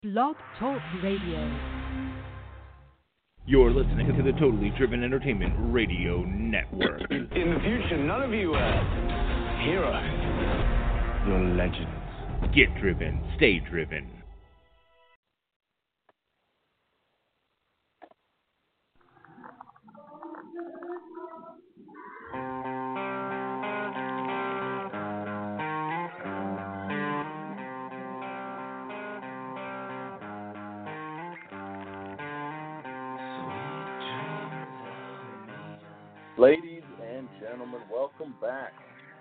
Blog Talk Radio. You're listening to the Totally Driven Entertainment Radio Network. In the future, none of you heroes. You're legends. Get driven, stay driven. Ladies and gentlemen, welcome back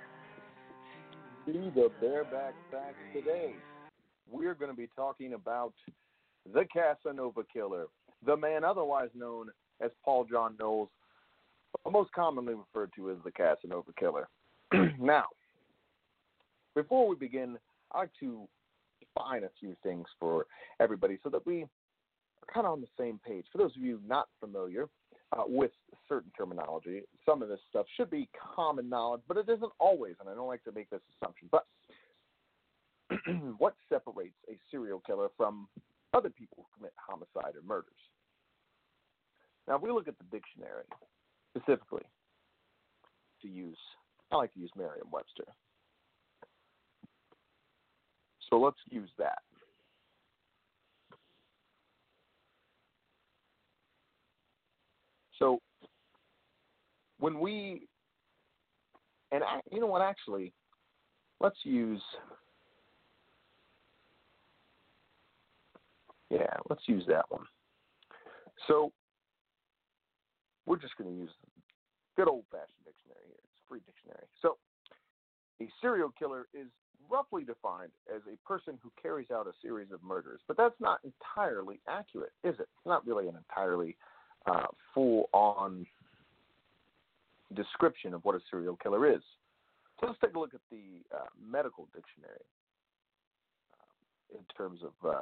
to the Bareback Facts. Today, we're going to be talking about the Casanova Killer, the man otherwise known as Paul John Knowles, but most commonly referred to as the Casanova Killer. Now, before we begin, I'd like to define a few things for everybody so that we are kind of on the same page. For those of you not familiar with certain terminology, some of this stuff should be common knowledge, but it isn't always, and I don't like to make this assumption. But what separates a serial killer from other people who commit homicide or murders? Now, if we look at the dictionary, specifically, I like to use Merriam-Webster. So let's use that. So when we, and you know what, actually, let's use that one. So we're just going to use good old-fashioned dictionary here. It's a free dictionary. So a serial killer is roughly defined as a person who carries out a series of murders, but that's not entirely accurate, is it? It's not really an entirely full-on description of what a serial killer is. So let's take a look at the medical dictionary in terms of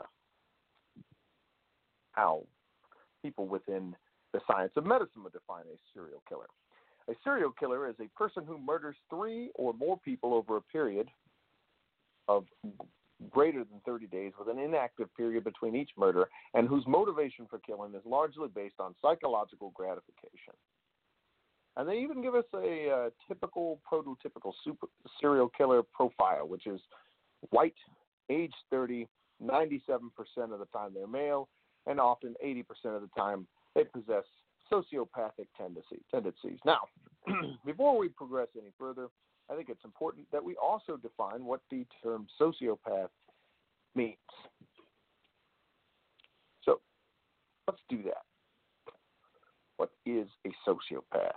how people within the science of medicine would define a serial killer. A serial killer is a person who murders 3 or more people over a period of greater than 30 days with an inactive period between each murder, and whose motivation for killing is largely based on psychological gratification. And they even give us a typical, prototypical serial killer profile, which is white, age 30, 97% of the time they're male, and often 80% of the time they possess sociopathic tendencies. Now, before we progress any further, I think it's important that we also define what the term sociopath means. So, let's do that. What is a sociopath?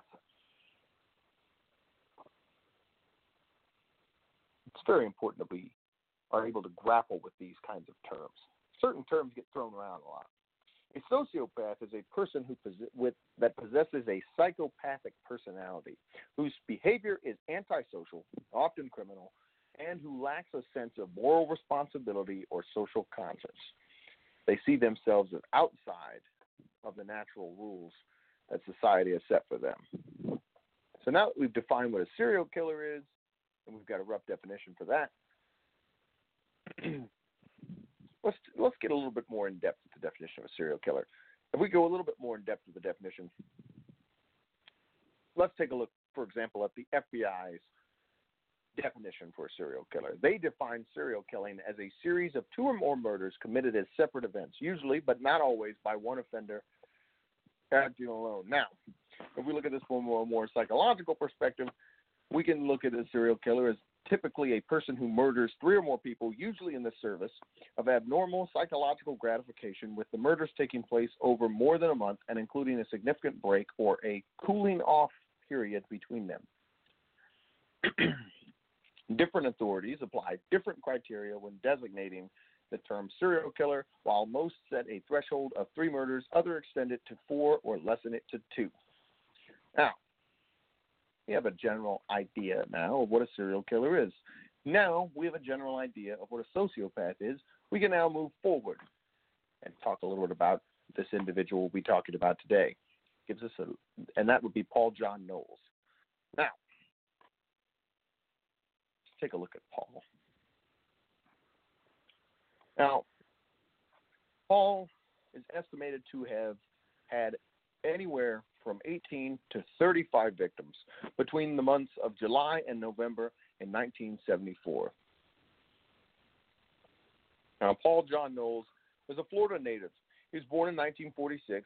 It's very important that we are able to grapple with these kinds of terms. Certain terms get thrown around a lot. A sociopath is a person that possesses a psychopathic personality, whose behavior is antisocial, often criminal, and who lacks a sense of moral responsibility or social conscience. They see themselves as outside of the natural rules that society has set for them. So now that we've defined what a serial killer is, and we've got a rough definition for that, let's get a little bit more in depth with the definition of a serial killer. If we go a little bit more in depth with the definition, let's take a look, for example, at the FBI's definition for a serial killer. They define serial killing as a series of 2 or more murders committed as separate events, usually, but not always, by one offender acting alone. Now, if we look at this from a more psychological perspective, we can look at a serial killer as typically a person who murders 3 or more people, usually in the service of abnormal psychological gratification, with the murders taking place over more than a month and including a significant break or a cooling off period between them. Different authorities apply different criteria when designating the term serial killer. While most set a threshold of 3 murders, others extend it to 4 or lessen it to 2. Now, we have a general idea now of what a serial killer is. Now we have a general idea of what a sociopath is. We can now move forward and talk a little bit about this individual we'll be talking about today. And that would be Paul John Knowles. Now, let's take a look at Paul. Now, Paul is estimated to have had anywhere from 18 to 35 victims between the months of July and November in 1974. Now, Paul John Knowles was a Florida native. He was born in 1946.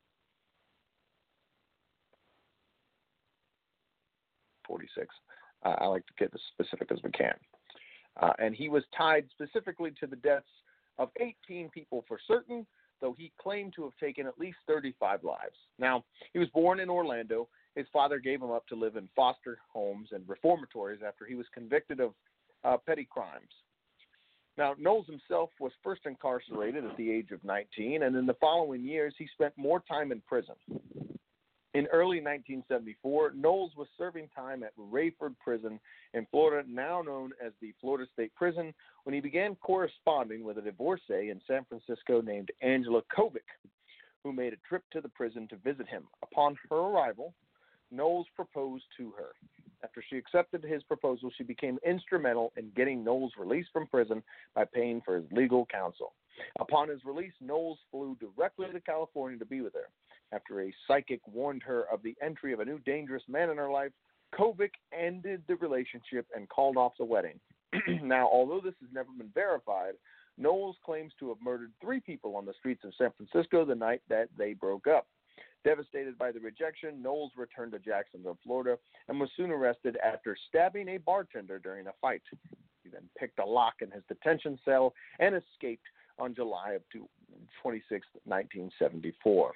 I like to get as specific as we can. And he was tied specifically to the deaths of 18 people for certain, though he claimed to have taken at least 35 lives. Now, he was born in Orlando. His father gave him up to live in foster homes and reformatories after he was convicted of petty crimes. Now, Knowles himself was first incarcerated at the age of 19, and in the following years, he spent more time in prison. In early 1974, Knowles was serving time at Rayford Prison in Florida, now known as the Florida State Prison, when he began corresponding with a divorcee in San Francisco named Angela Kovic, who made a trip to the prison to visit him. Upon her arrival, Knowles proposed to her. After she accepted his proposal, she became instrumental in getting Knowles released from prison by paying for his legal counsel. Upon his release, Knowles flew directly to California to be with her. After a psychic warned her of the entry of a new dangerous man in her life, Kovic ended the relationship and called off the wedding. Now, although this has never been verified, Knowles claims to have murdered 3 people on the streets of San Francisco the night that they broke up. Devastated by the rejection, Knowles returned to Jacksonville, Florida, and was soon arrested after stabbing a bartender during a fight. He then picked a lock in his detention cell and escaped on July of 26, 1974.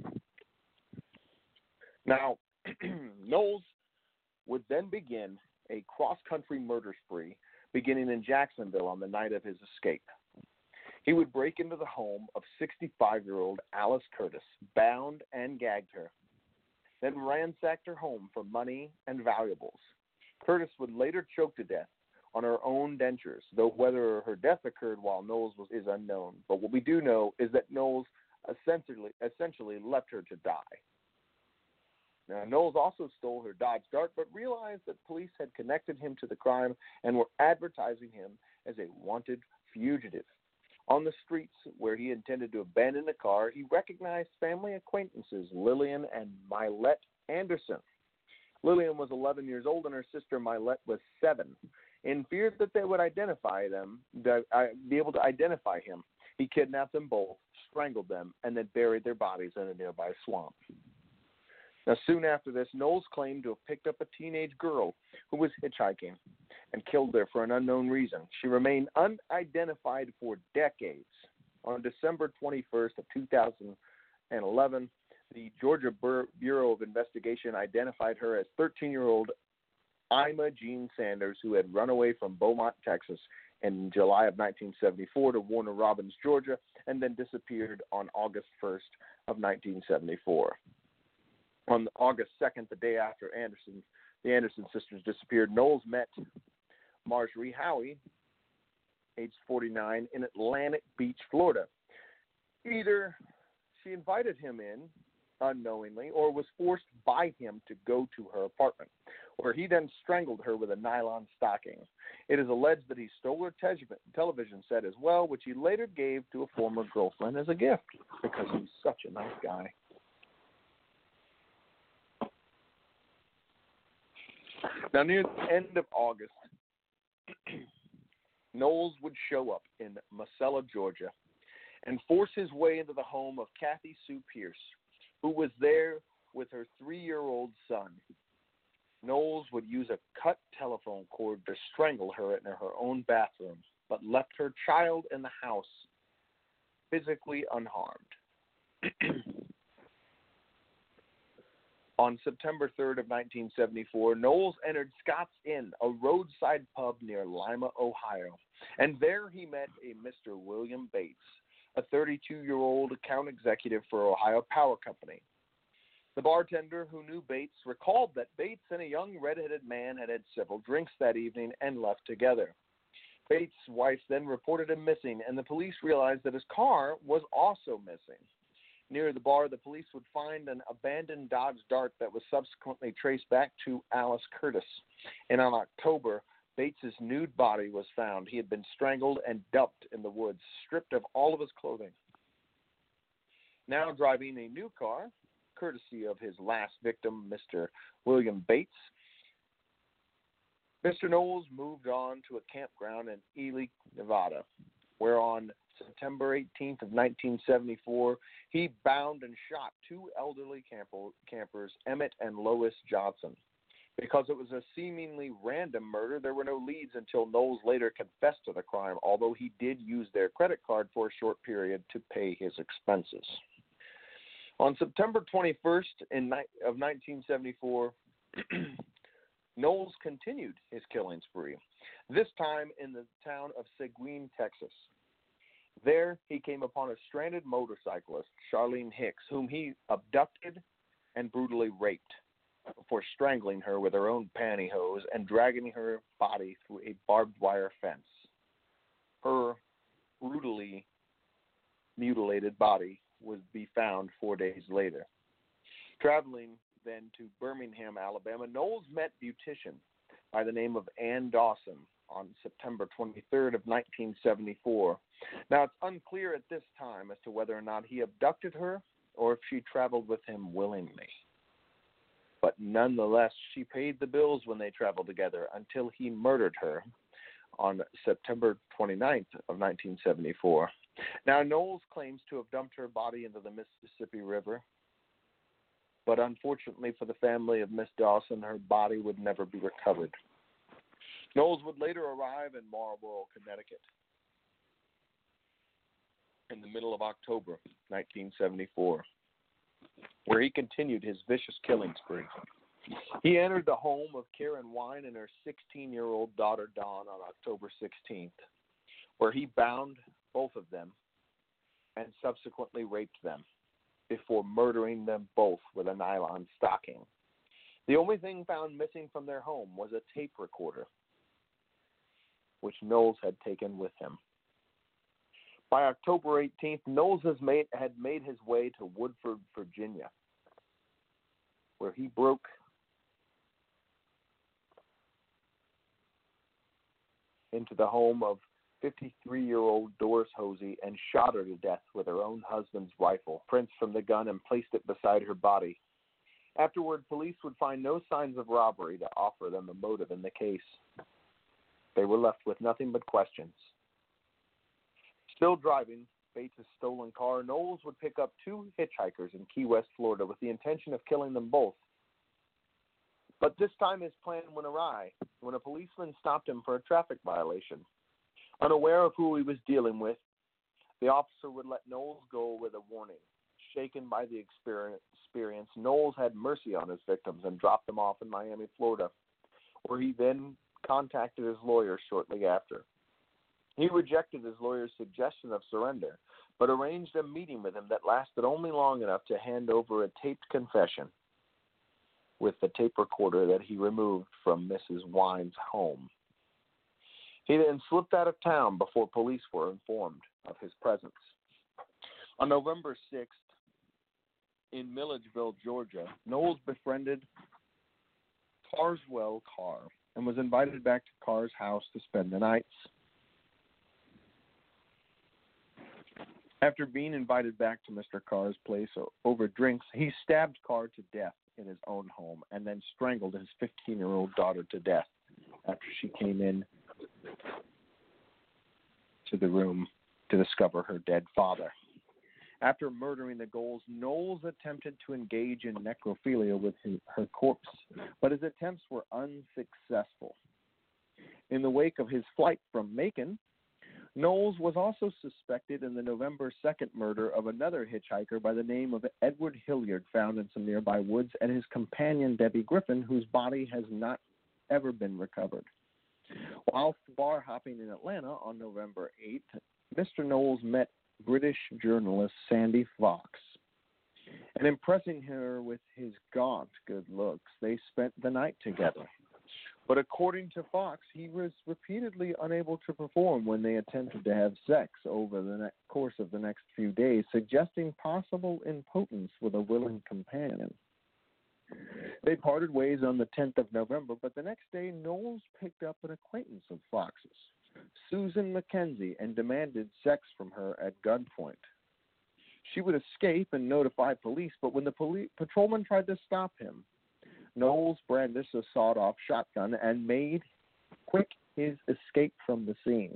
Now, Knowles would then begin a cross-country murder spree beginning in Jacksonville on the night of his escape. He would break into the home of 65-year-old Alice Curtis, bound and gagged her, then ransacked her home for money and valuables. Curtis would later choke to death on her own dentures, though whether her death occurred while Knowles is unknown. But what we do know is that Knowles essentially left her to die. Now, Knowles also stole her Dodge Dart, but realized that police had connected him to the crime and were advertising him as a wanted fugitive. On the streets where he intended to abandon the car, he recognized family acquaintances Lillian and Mylette Anderson. Lillian was 11 years old and her sister Mylette was 7. In fear that they would be able to identify him, he kidnapped them both, strangled them, and then buried their bodies in a nearby swamp. Now, soon after this, Knowles claimed to have picked up a teenage girl who was hitchhiking and killed her for an unknown reason. She remained unidentified for decades. On December 21st of 2011, the Georgia Bureau of Investigation identified her as 13-year-old Ima Jean Sanders, who had run away from Beaumont, Texas in July of 1974 to Warner Robins, Georgia, and then disappeared on August 1st of 1974. On August 2nd, the day after the Anderson sisters disappeared, Knowles met Marjorie Howie, age 49, in Atlantic Beach, Florida. Either she invited him in unknowingly or was forced by him to go to her apartment, where he then strangled her with a nylon stocking. It is alleged that he stole her television set as well, which he later gave to a former girlfriend as a gift because he's such a nice guy. Now, near the end of August, Knowles would show up in Macella, Georgia, and force his way into the home of Kathy Sue Pierce, who was there with her 3-year-old son. Knowles would use a cut telephone cord to strangle her in her own bathroom, but left her child in the house physically unharmed. On September 3rd of 1974, Knowles entered Scott's Inn, a roadside pub near Lima, Ohio, and there he met a Mr. William Bates, a 32-year-old account executive for Ohio Power Company. The bartender who knew Bates recalled that Bates and a young red-headed man had had several drinks that evening and left together. Bates' wife then reported him missing, and the police realized that his car was also missing. Near the bar, the police would find an abandoned Dodge Dart that was subsequently traced back to Alice Curtis. And on October, Bates's nude body was found. He had been strangled and dumped in the woods, stripped of all of his clothing. Now driving a new car, courtesy of his last victim, Mr. William Bates, Mr. Knowles moved on to a campground in Ely, Nevada, where on September 18th of 1974, he bound and shot two elderly campers, Emmett and Lois Johnson. Because it was a seemingly random murder, there were no leads until Knowles later confessed to the crime, although he did use their credit card for a short period to pay his expenses. On September 21st of 1974, Knowles continued his killing spree, this time in the town of Seguin, Texas. There, he came upon a stranded motorcyclist, Charlene Hicks, whom he abducted and brutally raped before strangling her with her own pantyhose and dragging her body through a barbed wire fence. Her brutally mutilated body would be found 4 days later. Traveling then to Birmingham, Alabama, Knowles met beautician by the name of Ann Dawson on September 23rd of 1974. Now, it's unclear at this time as to whether or not he abducted her or if she traveled with him willingly. But nonetheless, she paid the bills when they traveled together until he murdered her on September 29th of 1974. Now, Knowles claims to have dumped her body into the Mississippi River, but unfortunately for the family of Miss Dawson, her body would never be recovered. Knowles would later arrive in Marlborough, Connecticut, in the middle of October 1974, where he continued his vicious killing spree. He entered the home of Karen Wine and her 16-year-old daughter, Dawn, on October 16th, where he bound both of them and subsequently raped them before murdering them both with a nylon stocking. The only thing found missing from their home was a tape recorder, which Knowles had taken with him. By October 18th, Knowles had made his way to Woodford, Virginia, where he broke into the home of 53-year-old Doris Hosey and shot her to death with her own husband's rifle, prints from the gun, and placed it beside her body. Afterward, police would find no signs of robbery to offer them a motive in the case. They were left with nothing but questions. Still driving Bates' stolen car, Knowles would pick up two hitchhikers in Key West, Florida, with the intention of killing them both. But this time his plan went awry when a policeman stopped him for a traffic violation. Unaware of who he was dealing with, the officer would let Knowles go with a warning. Shaken by the experience, Knowles had mercy on his victims and dropped them off in Miami, Florida, where he then contacted his lawyer shortly after. He rejected his lawyer's suggestion of surrender, but arranged a meeting with him that lasted only long enough to hand over a taped confession with the tape recorder that he removed from Mrs. Wine's home. He then slipped out of town before police were informed of his presence. On November 6th, in Milledgeville, Georgia, Knowles befriended Carswell Carr and was invited back to Carr's house to spend the night. After being invited back to Mr. Carr's place over drinks, he stabbed Carr to death in his own home and then strangled his 15-year-old daughter to death after she came in to the room to discover her dead father. After murdering the Goals, Knowles attempted to engage in necrophilia with her corpse, but his attempts were unsuccessful. In the wake of his flight from Macon, Knowles was also suspected in the November 2nd murder of another hitchhiker by the name of Edward Hilliard, found in some nearby woods, and his companion, Debbie Griffin, whose body has not ever been recovered. While bar hopping in Atlanta on November 8th, Mr. Knowles met British journalist Sandy Fox, and impressing her with his gaunt good looks, they spent the night together. But according to Fox, he was repeatedly unable to perform when they attempted to have sex over the course of the next few days, suggesting possible impotence with a willing companion. They parted ways on the 10th of November, but the next day Knowles picked up an acquaintance of Fox's, Susan Mackenzie, and demanded sex from her at gunpoint. she would escape and notify police, but when the patrolman tried to stop him, Knowles brandished a sawed-off shotgun and made quick his escape from the scene.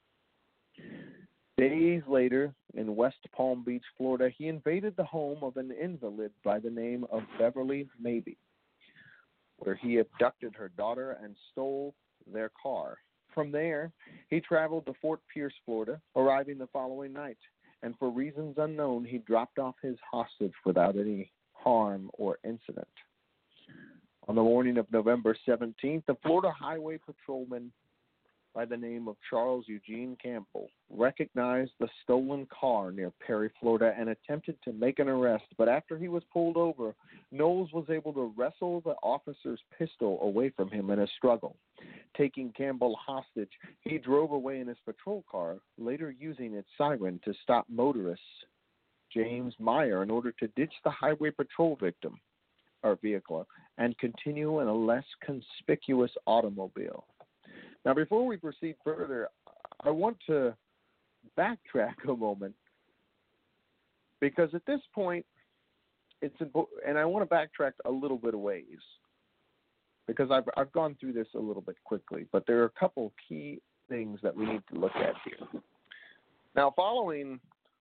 Days later, in West Palm Beach, Florida, he invaded the home of an invalid by the name of Beverly Mabee, where he abducted her daughter and stole their car. From there, he traveled to Fort Pierce, Florida, arriving the following night, and for reasons unknown, he dropped off his hostage without any harm or incident. On the morning of November 17th, the Florida Highway Patrolman by the name of Charles Eugene Campbell recognized the stolen car near Perry, Florida, and attempted to make an arrest. But after he was pulled over, Knowles was able to wrestle the officer's pistol away from him in a struggle. Taking Campbell hostage, he drove away in his patrol car, later using its siren to stop motorist James Meyer in order to ditch the highway patrol vehicle and continue in a less conspicuous automobile. Now, before we proceed further, I want to backtrack a moment because at this point, and I want to backtrack a little bit of ways because I've gone through this a little bit quickly, but there are a couple key things that we need to look at here. Now, following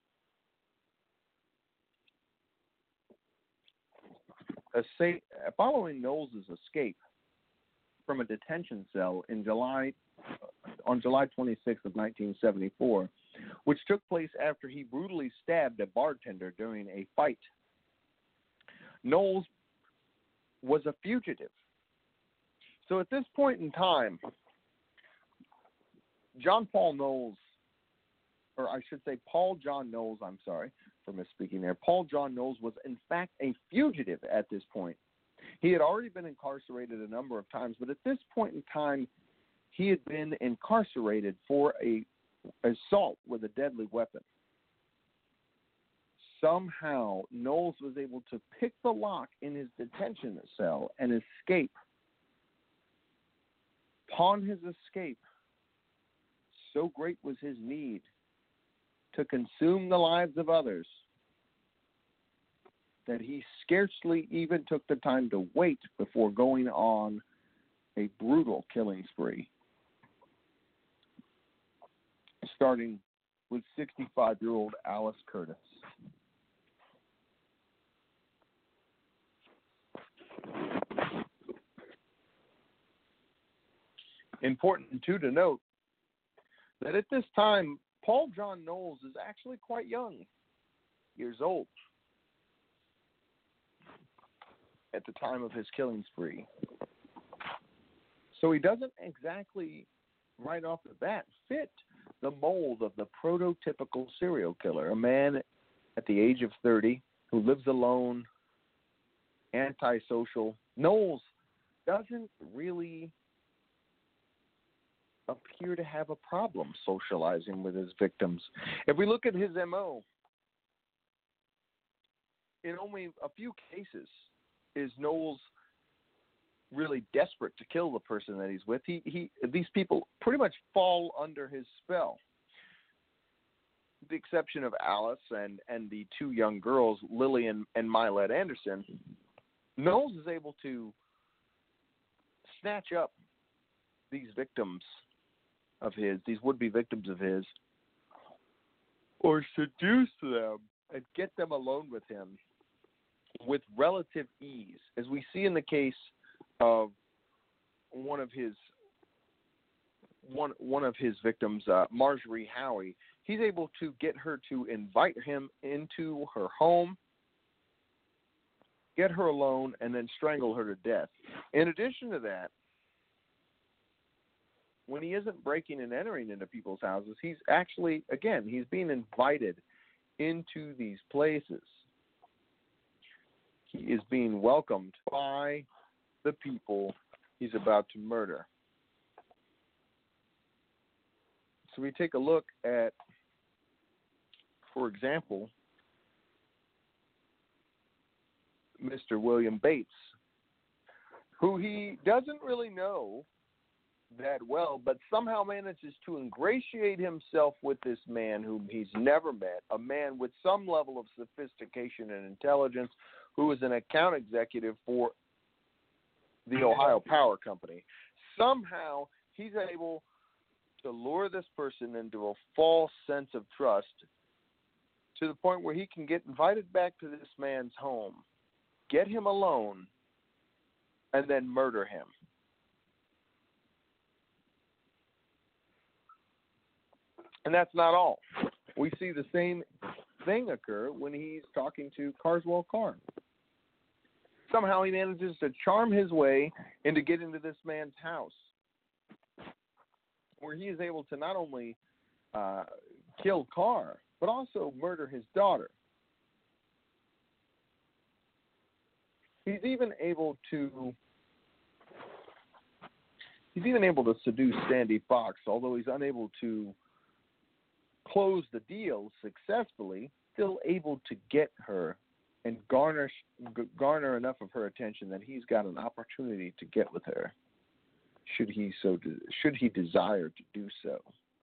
Knowles' escape from a detention cell on July 26th of 1974, which took place after he brutally stabbed a bartender during a fight. Knowles was a fugitive. So at this point in time, Paul John Knowles, I'm sorry for misspeaking there, Paul John Knowles was in fact a fugitive at this point. He had already been incarcerated a number of times, but at this point in time, he had been incarcerated for an assault with a deadly weapon. Somehow, Knowles was able to pick the lock in his detention cell and escape. Upon his escape, so great was his need to consume the lives of others that he scarcely even took the time to wait before going on a brutal killing spree, starting with 65-year-old Alice Curtis. Important, too, to note that at this time, Paul John Knowles is actually quite young, years old, at the time of his killing spree. So he doesn't exactly, right off the bat, fit the mold of the prototypical serial killer, a man at the age of 30 who lives alone, antisocial. Knowles doesn't really appear to have a problem socializing with his victims. If we look at his M.O., in only a few cases is Knowles really desperate to kill the person that he's with. These people pretty much fall under his spell. With the exception of Alice and the two young girls, Lily and Mylette Anderson, Knowles is able to snatch up these victims of his, these would-be victims of his, or seduce them and get them alone with him with relative ease, as we see in the case of one of his victims, Marjorie Howie. He's able to get her to invite him into her home, get her alone, and then strangle her to death. In addition to that, when he isn't breaking and entering into people's houses, he's actually, again, he's being invited into these places. He is being welcomed by the people he's about to murder. So we take a look at, for example, Mr. William Bates, who he doesn't really know that well, but somehow manages to ingratiate himself with this man whom he's never met, a man with some level of sophistication and intelligence, who is an account executive for the Ohio Power Company. Somehow he's able to lure this person into a false sense of trust to the point where he can get invited back to this man's home, get him alone, and then murder him. And that's not all. We see the same thing occur when he's talking to Carswell Carr. Somehow he manages to charm his way into getting to this man's house, where he is able to not only kill Carr, but also murder his daughter. He's even able to seduce Sandy Fox, although he's unable to close the deal successfully, still able to get her and garner enough of her attention that he's got an opportunity to get with her, should he desire to do so.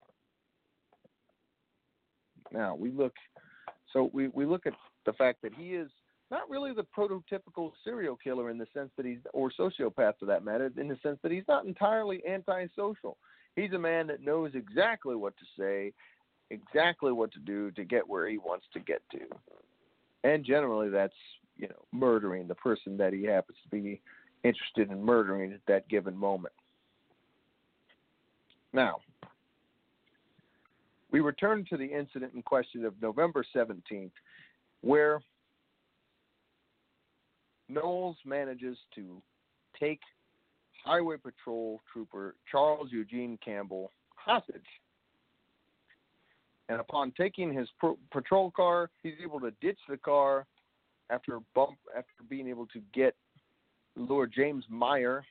Now we look at the fact that he is not really the prototypical serial killer in the sense that or sociopath for that matter, in the sense that he's not entirely antisocial. He's a man that knows exactly what to say, exactly what to do to get where he wants to get to. And generally that's, murdering the person that he happens to be interested in murdering at that given moment. Now, we return to the incident in question of November 17th, where Knowles manages to take Highway Patrol Trooper Charles Eugene Campbell hostage. And upon taking his patrol car, he's able to ditch the car after being able to lure James Meyer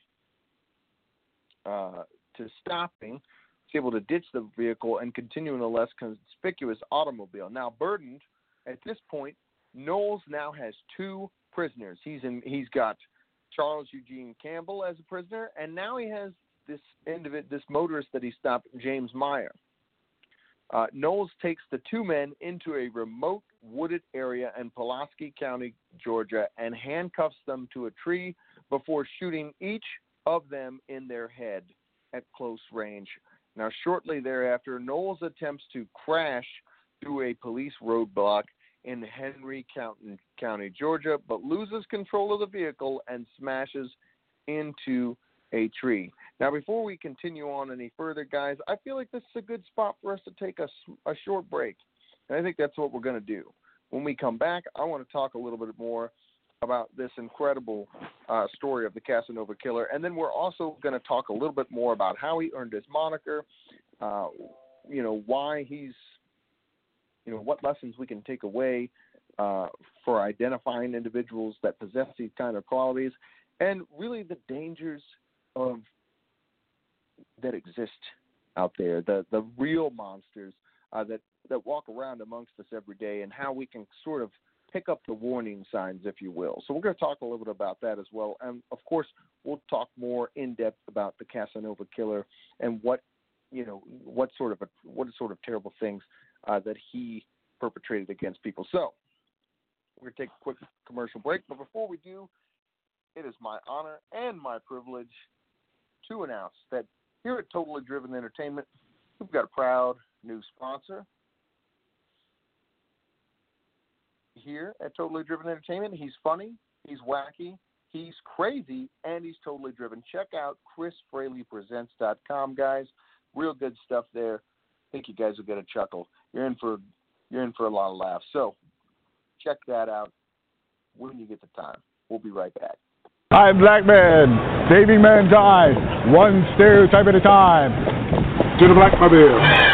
to stopping. He's able to ditch the vehicle and continue in a less conspicuous automobile. Now, burdened at this point, Knowles now has two prisoners. He's got Charles Eugene Campbell as a prisoner, and now he has this motorist that he stopped, James Meyer. Knowles takes the two men into a remote wooded area in Pulaski County, Georgia, and handcuffs them to a tree before shooting each of them in their head at close range. Now, shortly thereafter, Knowles attempts to crash through a police roadblock in Henry County, Georgia, but loses control of the vehicle and smashes into a tree. Now, before we continue on any further, guys, I feel like this is a good spot for us to take a short break. And I think that's what we're going to do. When we come back, I want to talk a little bit more about this incredible story of the Casanova Killer. And then we're also going to talk a little bit more about how he earned his moniker, why he's, what lessons we can take away for identifying individuals that possess these kind of qualities, and really the dangers that exist out there, the real monsters that walk around amongst us every day, and how we can sort of pick up the warning signs, if you will. So we're going to talk a little bit about that as well. And, of course, we'll talk more in depth about the Casanova Killer and what sort of terrible things that he perpetrated against people. So we're going to take a quick commercial break. But before we do, it is my honor and my privilege to announce that here at Totally Driven Entertainment, we've got a proud new sponsor. Here at Totally Driven Entertainment, he's funny, he's wacky, he's crazy, and he's totally driven. Check out ChrisFraleyPresents.com, guys. Real good stuff there. I think you guys will get a chuckle. You're in for a lot of laughs. So check that out when you get the time. We'll be right back. I'm Black Man, saving mankind, one stereotype at a time. To the Black Mobile.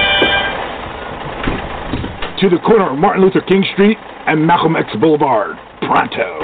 To the corner of Martin Luther King Street and Malcolm X Boulevard. Pronto.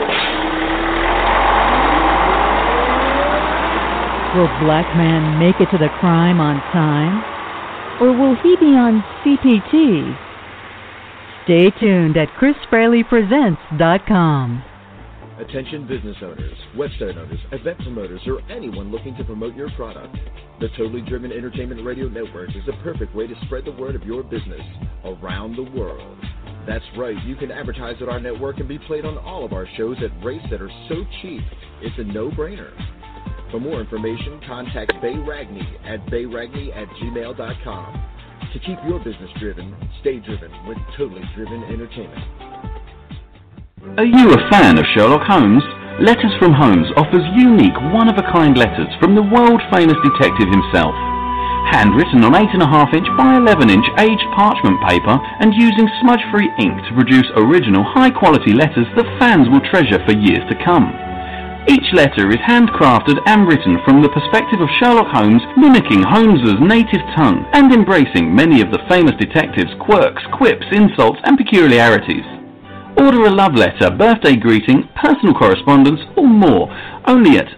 Will Black Man make it to the crime on time? Or will he be on CPT? Stay tuned at ChrisFraleyPresents.com. Attention business owners, website owners, event promoters, or anyone looking to promote your product. The Totally Driven Entertainment Radio Network is the perfect way to spread the word of your business around the world. That's right, you can advertise at our network and be played on all of our shows at rates that are so cheap, it's a no-brainer. For more information, contact Bay Ragney at bayragney@gmail.com. To keep your business driven, stay driven with Totally Driven Entertainment. Are you a fan of Sherlock Holmes? Letters from Holmes offers unique, one-of-a-kind letters from the world-famous detective himself. Handwritten on 8.5-inch by 11-inch aged parchment paper and using smudge-free ink to produce original, high-quality letters that fans will treasure for years to come. Each letter is handcrafted and written from the perspective of Sherlock Holmes, mimicking Holmes's native tongue and embracing many of the famous detective's quirks, quips, insults, and peculiarities. Order a love letter, birthday greeting, personal correspondence, or more only at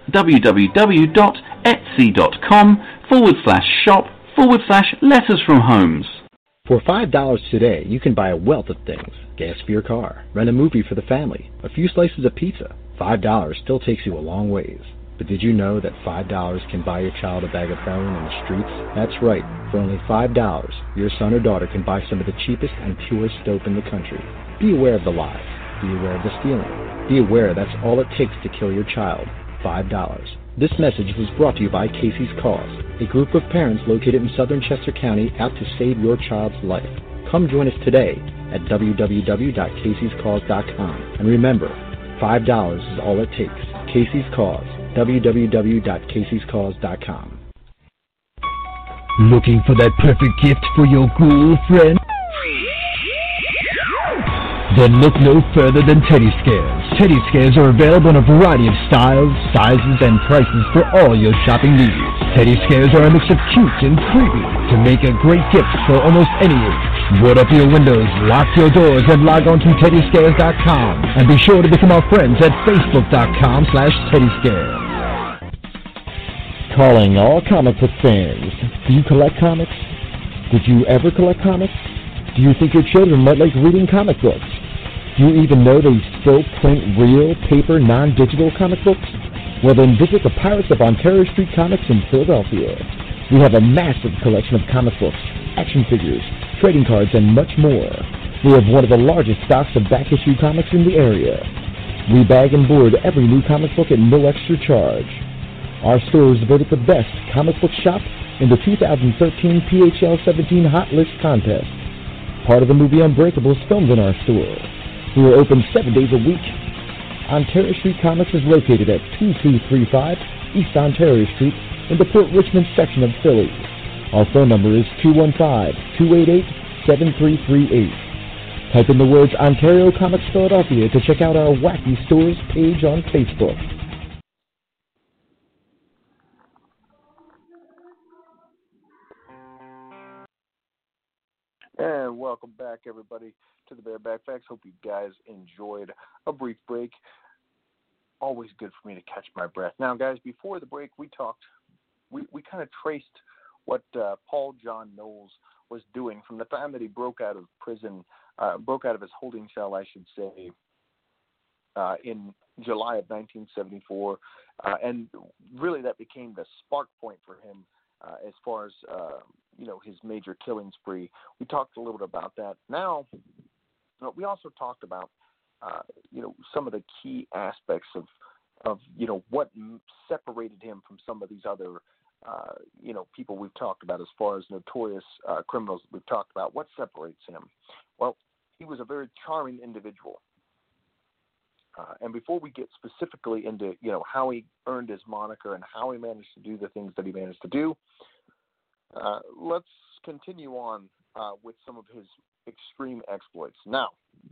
www.etsy.com/shop/letters from Holmes. For $5 today, you can buy a wealth of things. Gas for your car, rent a movie for the family, a few slices of pizza. $5 still takes you a long ways. But did you know that $5 can buy your child a bag of heroin in the streets? That's right. For only $5, your son or daughter can buy some of the cheapest and purest dope in the country. Be aware of the lies. Be aware of the stealing. Be aware that's all it takes to kill your child. $5. This message was brought to you by Casey's Cause, a group of parents located in southern Chester County out to save your child's life. Come join us today at www.caseyscause.com. And remember, $5 is all it takes. Casey's Cause, www.caseyscause.com. Looking for that perfect gift for your ghoul friend? Then look no further than Teddy Scares. Teddy Scares are available in a variety of styles, sizes, and prices for all your shopping needs. Teddy Scares are a mix of cute and creepy to make a great gift for almost any age. Board up your windows, lock your doors, and log on to TeddyScares.com. And be sure to become our friends at Facebook.com/TeddyScares. Calling all comic book fans. Do you collect comics? Did you ever collect comics? Do you think your children might like reading comic books? Do you even know they still print real, paper, non-digital comic books? Well, then visit the Pirates of Ontario Street Comics in Philadelphia. We have a massive collection of comic books, action figures, trading cards, and much more. We have one of the largest stocks of back-issue comics in the area. We bag and board every new comic book at no extra charge. Our store is voted the best comic book shop in the 2013 PHL 17 Hot List contest. Part of the movie Unbreakable is filmed in our store. We are open 7 days a week. Ontario Street Comics is located at 2235 East Ontario Street in the Port Richmond section of Philly. Our phone number is 215-288-7338. Type in the words Ontario Comics Philadelphia to check out our Wacky Stores page on Facebook. And welcome back, everybody, to the Bareback Facts. Hope you guys enjoyed a brief break. Always good for me to catch my breath. Now, guys, before the break, we kind of traced what Paul John Knowles was doing from the time that he broke out of prison, broke out of his holding cell, I should say, in July of 1974. And really that became the spark point for him as far as his major killing spree. We talked a little bit about that. Now, we also talked about, some of the key aspects of what separated him from some of these other, people we've talked about as far as notorious criminals that we've talked about. What separates him? Well, he was a very charming individual. And before we get specifically into, how he earned his moniker and how he managed to do the things that he managed to do, let's continue on with some of his extreme exploits. Now,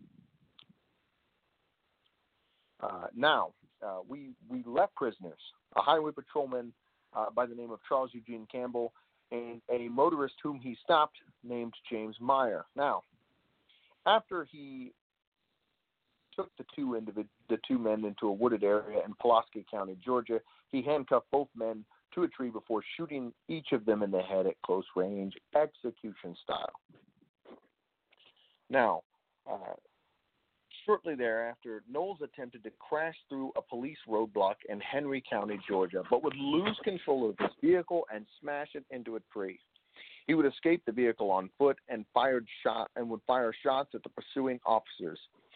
we left prisoners, a highway patrolman by the name of Charles Eugene Campbell, and a motorist whom he stopped named James Meyer. Now, after he took the two men into a wooded area in Pulaski County, Georgia, he handcuffed both men to a tree before shooting each of them in the head at close range, execution style. Now, Shortly thereafter, Knowles attempted to crash through a police roadblock in Henry County, Georgia, but would lose control of his vehicle and smash it into a tree. He would escape the vehicle on foot and would fire shots at the pursuing officers.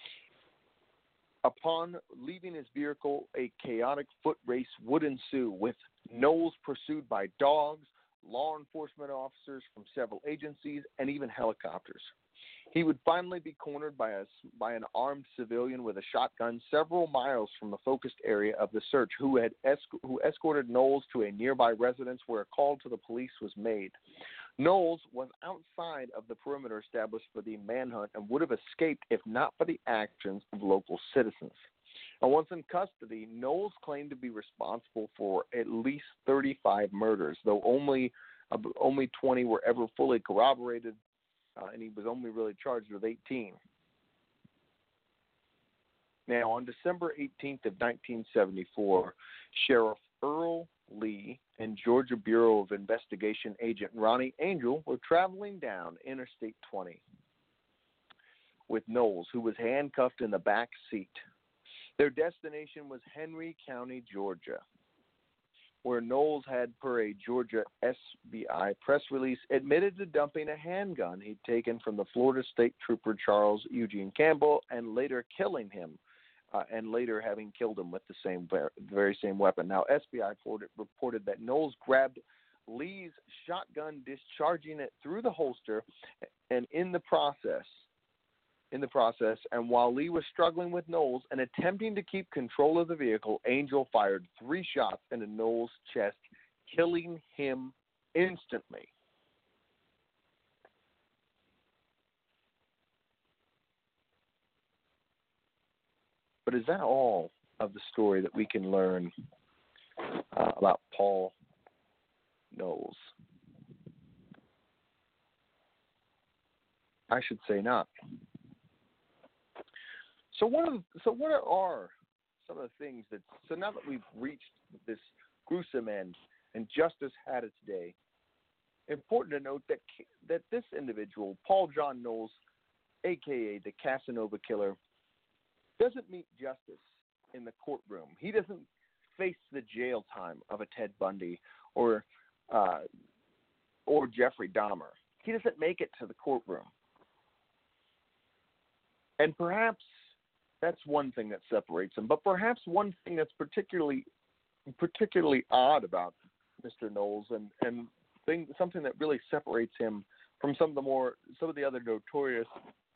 Upon leaving his vehicle, a chaotic foot race would ensue, with Knowles pursued by dogs, law enforcement officers from several agencies, and even helicopters. He would finally be cornered by an armed civilian with a shotgun several miles from the focused area of the search, who escorted Knowles to a nearby residence where a call to the police was made. Knowles was outside of the perimeter established for the manhunt and would have escaped if not for the actions of local citizens. Now, once in custody, Knowles claimed to be responsible for at least 35 murders, though only 20 were ever fully corroborated, and he was only really charged with 18. Now, on December 18th of 1974, Sheriff Earl Lee and Georgia Bureau of Investigation agent Ronnie Angel were traveling down Interstate 20 with Knowles, who was handcuffed in the back seat. Their destination was Henry County, Georgia, where Knowles had, per a Georgia SBI press release, admitted to dumping a handgun he'd taken from the Florida State Trooper Charles Eugene Campbell and later killing him, and later having killed him with the very same weapon. Now, SBI reported that Knowles grabbed Lee's shotgun, discharging it through the holster, and in the process, and while Lee was struggling with Knowles and attempting to keep control of the vehicle, Angel fired 3 shots into Knowles' chest, killing him instantly. But is that all of the story that we can learn about Paul Knowles? I should say not. So what are some of the things so now that we've reached this gruesome end and justice had its day, important to note that this individual, Paul John Knowles, a.k.a. the Casanova Killer, doesn't meet justice in the courtroom. He doesn't face the jail time of a Ted Bundy or Jeffrey Dahmer. He doesn't make it to the courtroom. And perhaps that's one thing that separates him. But perhaps one thing that's particularly odd about Mr. Knowles and something that really separates him from some of the other notorious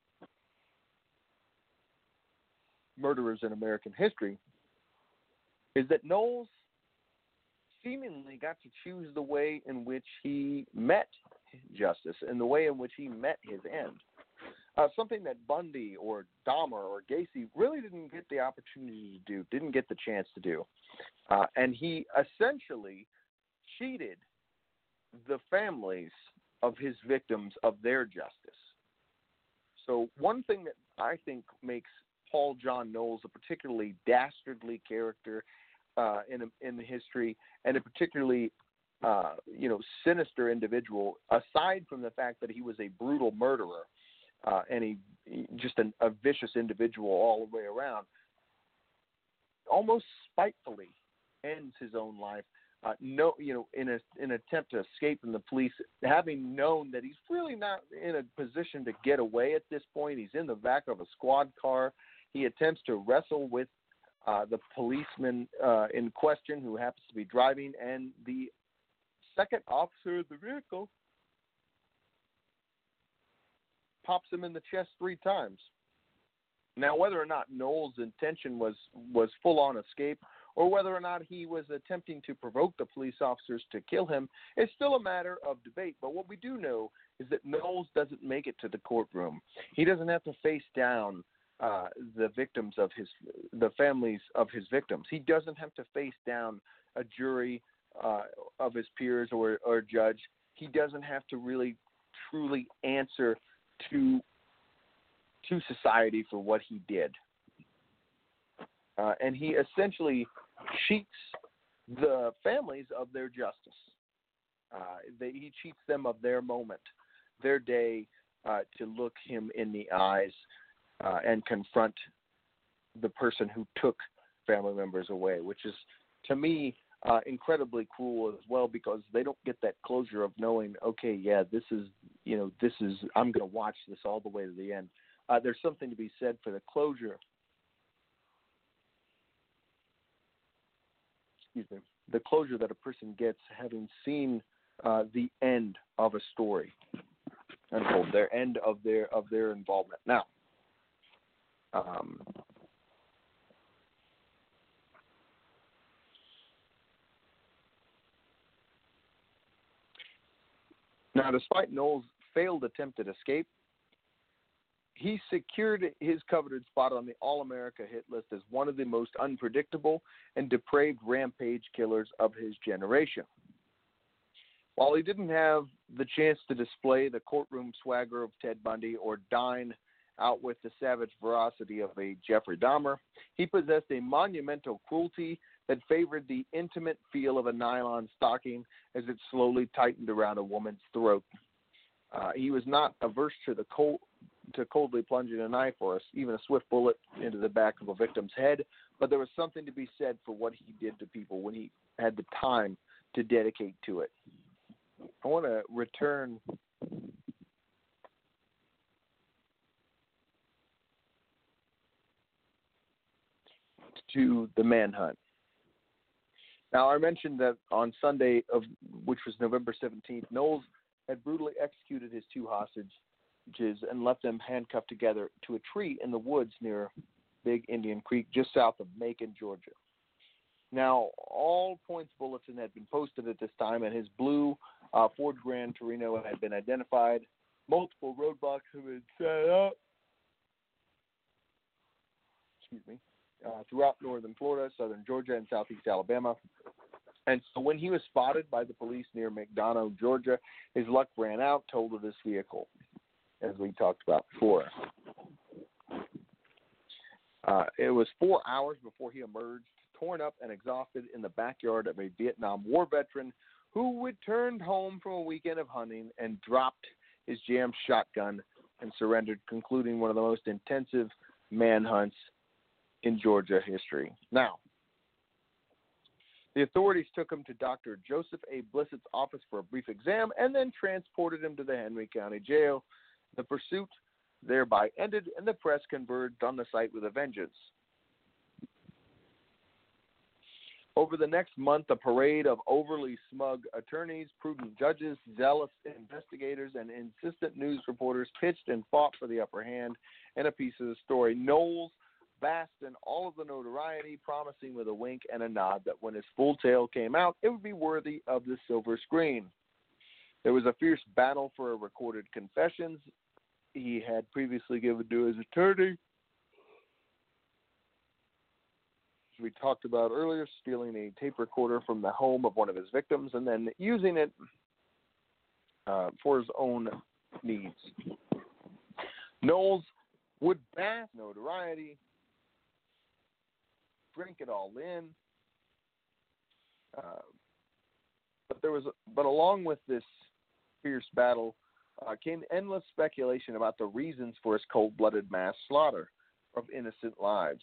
murderers in American history is that Knowles seemingly got to choose the way in which he met justice and the way in which he met his end. Something that Bundy or Dahmer or Gacy really didn't get the opportunity to do, didn't get the chance to do. And he essentially cheated the families of his victims of their justice. So one thing that I think makes Paul John Knowles a particularly dastardly character in the history, and a particularly sinister individual, aside from the fact that he was a brutal murderer and he just a vicious individual all the way around, almost spitefully ends his own life. In an attempt to escape from the police, having known that he's really not in a position to get away at this point. He's in the back of a squad car. He attempts to wrestle with the policeman in question, who happens to be driving, and the second officer of the vehicle pops him in the chest 3 times. Now, whether or not Knowles' intention was full-on escape, or whether or not he was attempting to provoke the police officers to kill him, is still a matter of debate. But what we do know is that Knowles doesn't make it to the courtroom. He doesn't have to face down the victims of the families of his victims. He doesn't have to face down a jury of his peers or a judge. He doesn't have to really truly answer to society for what he did. And he essentially cheats the families of their justice. He cheats them of their moment, their day, to look him in the eyes and confront the person who took family members away, which is, to me, incredibly cruel as well, because they don't get that closure of knowing, okay, yeah, this is, I'm going to watch this all the way to the end. There's something to be said for the closure. The closure that a person gets having seen the end of a story unfold, their end of their involvement. Now, despite Knowles' failed attempt at escape, he secured his coveted spot on the All-America hit list as one of the most unpredictable and depraved rampage killers of his generation. While he didn't have the chance to display the courtroom swagger of Ted Bundy or dine out with the savage ferocity of a Jeffrey Dahmer, he possessed a monumental cruelty that favored the intimate feel of a nylon stocking as it slowly tightened around a woman's throat. He was not averse to coldly plunging a knife or even a swift bullet into the back of a victim's head, but there was something to be said for what he did to people when he had the time to dedicate to it. I want to return to the manhunt. Now, I mentioned that on Sunday, which was November 17th, Knowles had brutally executed his two hostages and left them handcuffed together to a tree in the woods near Big Indian Creek, just south of Macon, Georgia. Now, all points bulletin had been posted at this time, and his blue Ford Grand Torino had been identified. Multiple roadblocks had been set up. Throughout northern Florida, southern Georgia, and southeast Alabama. And so when he was spotted by the police near McDonough, Georgia, his luck ran out, totaled of this vehicle, as we talked about before. It was 4 hours before he emerged, torn up and exhausted, in the backyard of a Vietnam War veteran who returned home from a weekend of hunting and dropped his jammed shotgun and surrendered, concluding one of the most intensive manhunts in Georgia history. Now, the authorities took him to Dr. Joseph A. Blissett's office for a brief exam and then transported him to the Henry County Jail. The pursuit thereby ended, and the press converged on the site with a vengeance. Over the next month, a parade of overly smug attorneys, prudent judges, zealous investigators, and insistent news reporters pitched and fought for the upper hand and a piece of the story. Knowles basked in all of the notoriety, promising with a wink and a nod that when his full tale came out, it would be worthy of the silver screen. There was a fierce battle for recorded confessions he had previously given to his attorney. As we talked about earlier, stealing a tape recorder from the home of one of his victims and then using it for his own needs. Knowles would bask in notoriety, drink it all in, but along with this fierce battle came endless speculation about the reasons for his cold-blooded mass slaughter of innocent lives.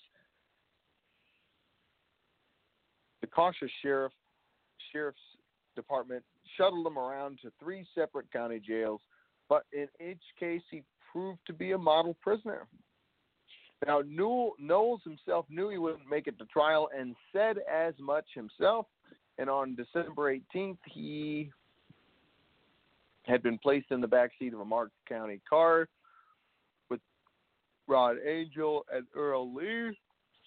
The cautious sheriff's department shuttled him around to 3 separate county jails, but in each case he proved to be a model prisoner. Now, Knowles himself knew he wouldn't make it to trial and said as much himself. And on December 18th, he had been placed in the backseat of a Mark County car with Mark Angel and Earl Lee,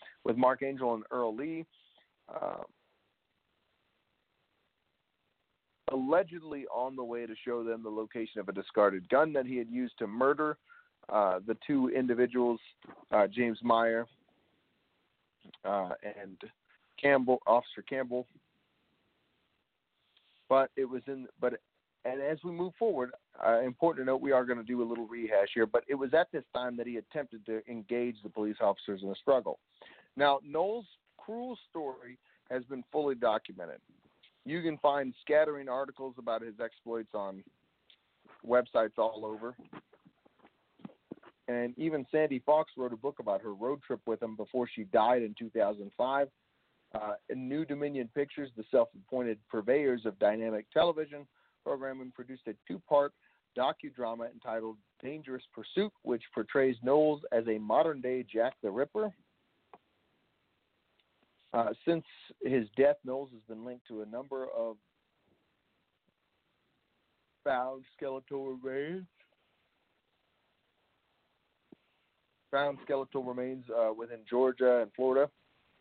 allegedly on the way to show them the location of a discarded gun that he had used to murder the 2 individuals, James Meyer and Officer Campbell. And as we move forward, important to note, we are going to do a little rehash here, but it was at this time that he attempted to engage the police officers in a struggle. Now, Knowles' cruel story has been fully documented. You can find scattering articles about his exploits on websites all over. And even Sandy Fox wrote a book about her road trip with him before she died in 2005. New Dominion Pictures, the self-appointed purveyors of dynamic television programming, produced a 2-part docudrama entitled Dangerous Pursuit, which portrays Knowles as a modern-day Jack the Ripper. Since his death, Knowles has been linked to a number of found skeletal remains within Georgia and Florida.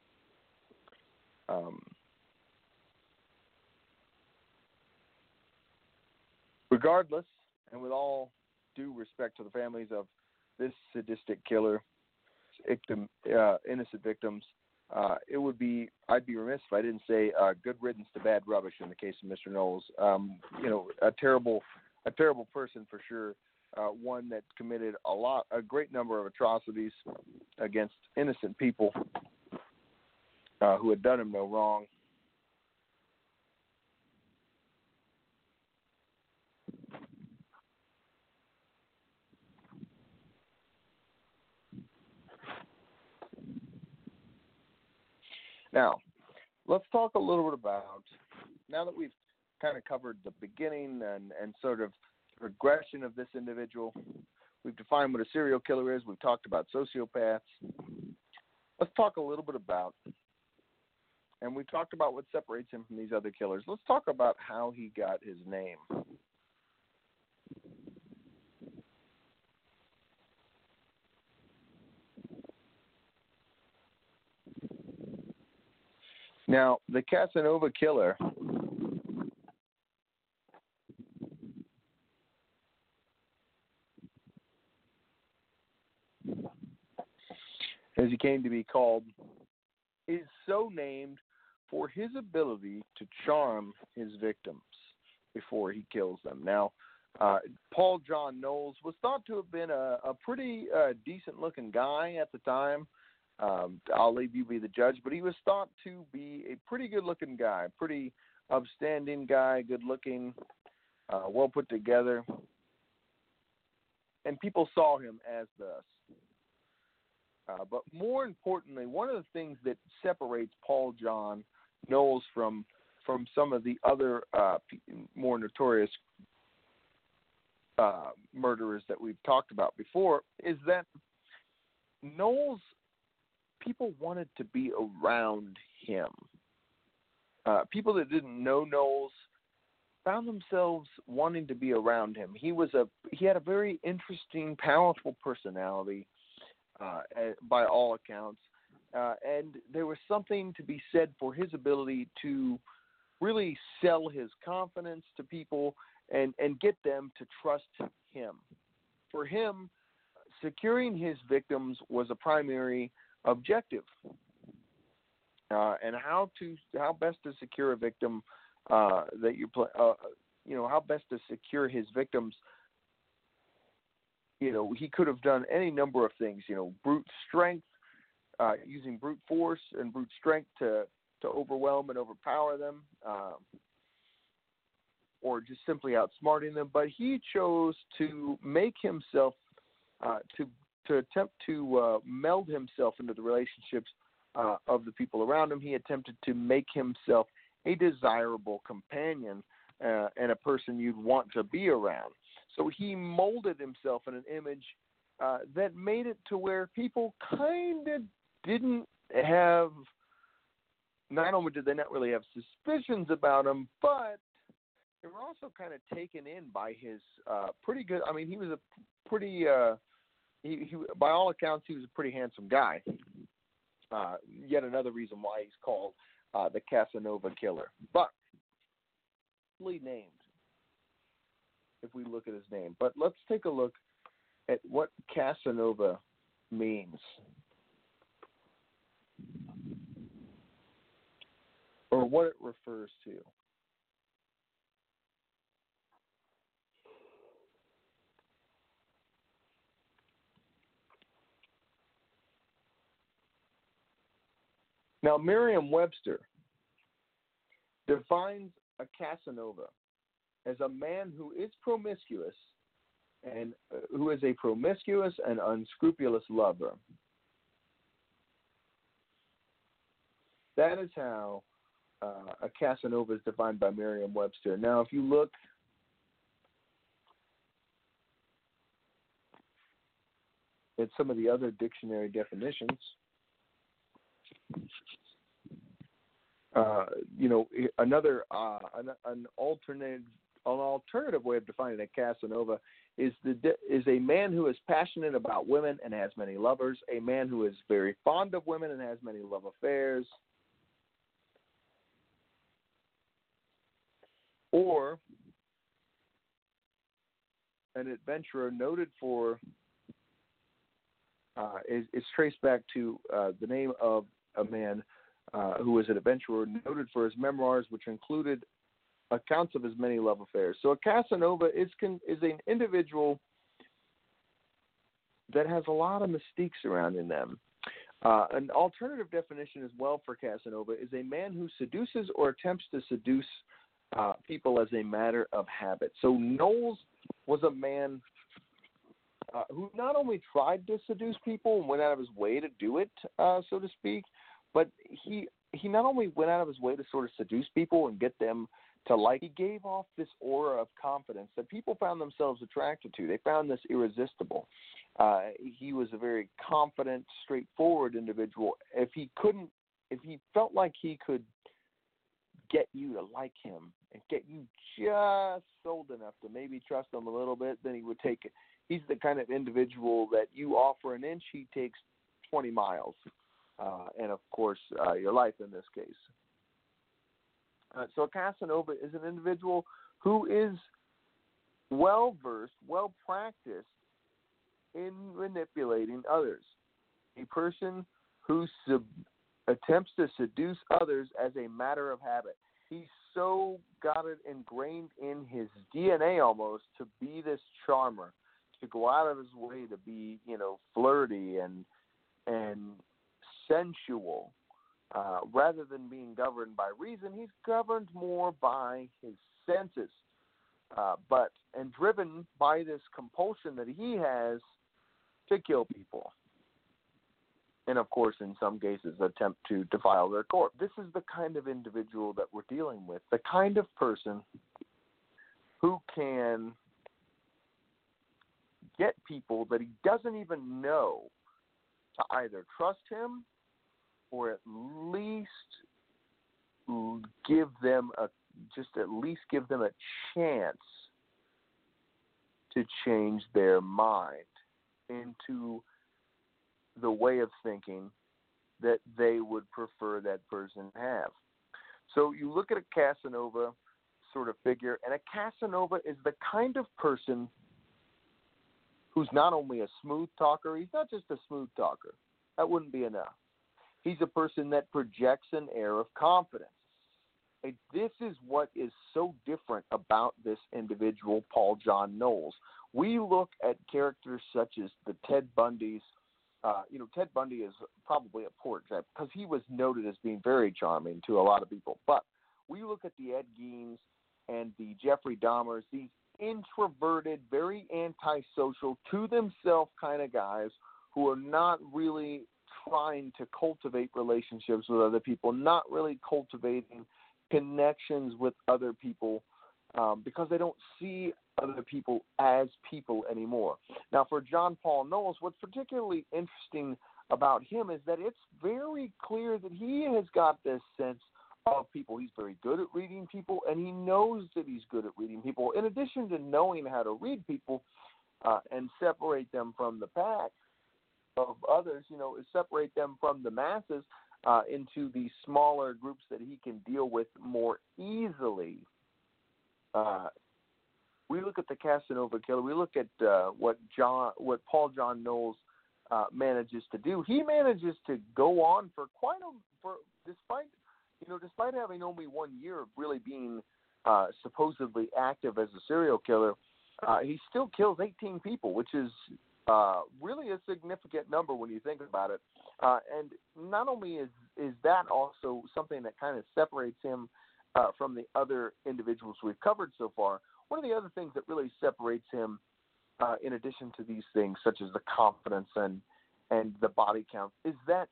Regardless, and with all due respect to the families of this sadistic killer, innocent victims, I'd be remiss if I didn't say good riddance to bad rubbish in the case of Mr. Knowles. A terrible person for sure. One that committed a great number of atrocities against innocent people who had done him no wrong. Now, let's talk a little bit about, now that we've kind of covered the beginning and sort of progression of this individual, we've defined what a serial killer is, we've talked about sociopaths. Let's talk a little bit about, and we've talked about what separates him from these other killers. Let's talk about how he got his name. Now, the Casanova killer as he came to be called, is so named for his ability to charm his victims before he kills them. Now, Paul John Knowles was thought to have been a pretty decent-looking guy at the time. I'll leave you be the judge, but he was thought to be a pretty good-looking guy, pretty upstanding guy, good-looking, well put together, and people saw him as thus. But more importantly, one of the things that separates Paul John Knowles from some of the other more notorious murderers that we've talked about before is that Knowles, people wanted to be around him. People that didn't know Knowles found themselves wanting to be around him. He had a very interesting, powerful personality, by all accounts, and there was something to be said for his ability to really sell his confidence to people and get them to trust him. For him, securing his victims was a primary objective, and how best to secure a victim how best to secure his victims. He could have done any number of things. Brute strength, using brute force and brute strength to overwhelm and overpower them, or just simply outsmarting them. But he chose to make himself to attempt to meld himself into the relationships of the people around him. He attempted to make himself a desirable companion and a person you'd want to be around. So he molded himself in an image that made it to where people kind of didn't have, not only did they not really have suspicions about him, but they were also kind of taken in by his pretty good, he was a pretty, by all accounts, he was a pretty handsome guy. Yet another reason why he's called the Casanova Killer. But, named, if we look at his name. But let's take a look at what Casanova means, or what it refers to. Now, Merriam-Webster defines a Casanova as a man who is promiscuous and who is a promiscuous and unscrupulous lover. That is how a Casanova is defined by Merriam-Webster. Now, if you look at some of the other dictionary definitions, another an alternative way of defining a Casanova is a man who is passionate about women and has many lovers, a man who is very fond of women and has many love affairs, or an adventurer noted for is traced back to the name of a man who was an adventurer noted for his memoirs, which included accounts of his many love affairs. So a Casanova is an individual that has a lot of mystique surrounding them. An alternative definition as well for Casanova is a man who seduces or attempts to seduce people as a matter of habit. So Knowles was a man who not only tried to seduce people and went out of his way to do it, so to speak, but he not only went out of his way to sort of seduce people and get them to like, he gave off this aura of confidence that people found themselves attracted to. They found this irresistible. He was a very confident, straightforward individual. If he felt like he could get you to like him and get you just sold enough to maybe trust him a little bit, then he would take it. He's the kind of individual that you offer an inch, he takes 20 miles. And, of course, your life in this case. So a Casanova is an individual who is well-versed, well-practiced in manipulating others. A person who attempts to seduce others as a matter of habit. He's so got it ingrained in his DNA almost to be this charmer, to go out of his way to be, flirty and sensual. Rather than being governed by reason, he's governed more by his senses, and driven by this compulsion that he has to kill people. And, of course, in some cases, attempt to defile their corpse. This is the kind of individual that we're dealing with, the kind of person who can get people that he doesn't even know to either trust him or at least give them a chance to change their mind into the way of thinking that they would prefer that person have. So you look at a Casanova sort of figure, and a Casanova is the kind of person who's not only a smooth talker, he's not just a smooth talker. That wouldn't be enough. He's a person that projects an air of confidence. And this is what is so different about this individual, Paul John Knowles. We look at characters such as the Ted Bundys. Ted Bundy is probably a poor example because he was noted as being very charming to a lot of people. But we look at the Ed Geins and the Jeffrey Dahmers, these introverted, very antisocial, to themselves kind of guys who are not really trying to cultivate relationships with other people, not really cultivating connections with other people because they don't see other people as people anymore. Now, for John Paul Knowles, what's particularly interesting about him is that it's very clear that he has got this sense of people. He's very good at reading people, and he knows that he's good at reading people. In addition to knowing how to read people and separate them from the pack of others, separate them from the masses into the smaller groups that he can deal with more easily. We look at the Casanova Killer. We look at what Paul John Knowles manages to do. He manages to go on despite having only 1 year of really being supposedly active as a serial killer, he still kills 18 people, which is really a significant number when you think about it. And not only is that also something that kind of separates him from the other individuals we've covered so far, one of the other things that really separates him in addition to these things, such as the confidence and the body count, is that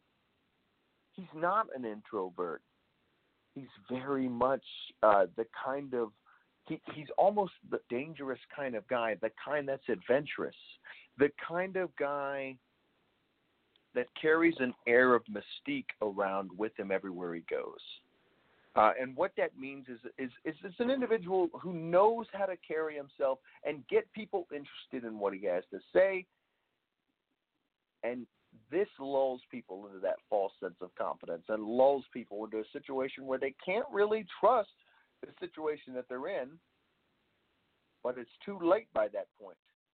he's not an introvert. He's very much the kind of he's almost the dangerous kind of guy, the kind that's adventurous, the kind of guy that carries an air of mystique around with him everywhere he goes. And what that means is it's an individual who knows how to carry himself and get people interested in what he has to say. And this lulls people into that false sense of confidence and lulls people into a situation where they can't really trust the situation that they're in, but it's too late by that point.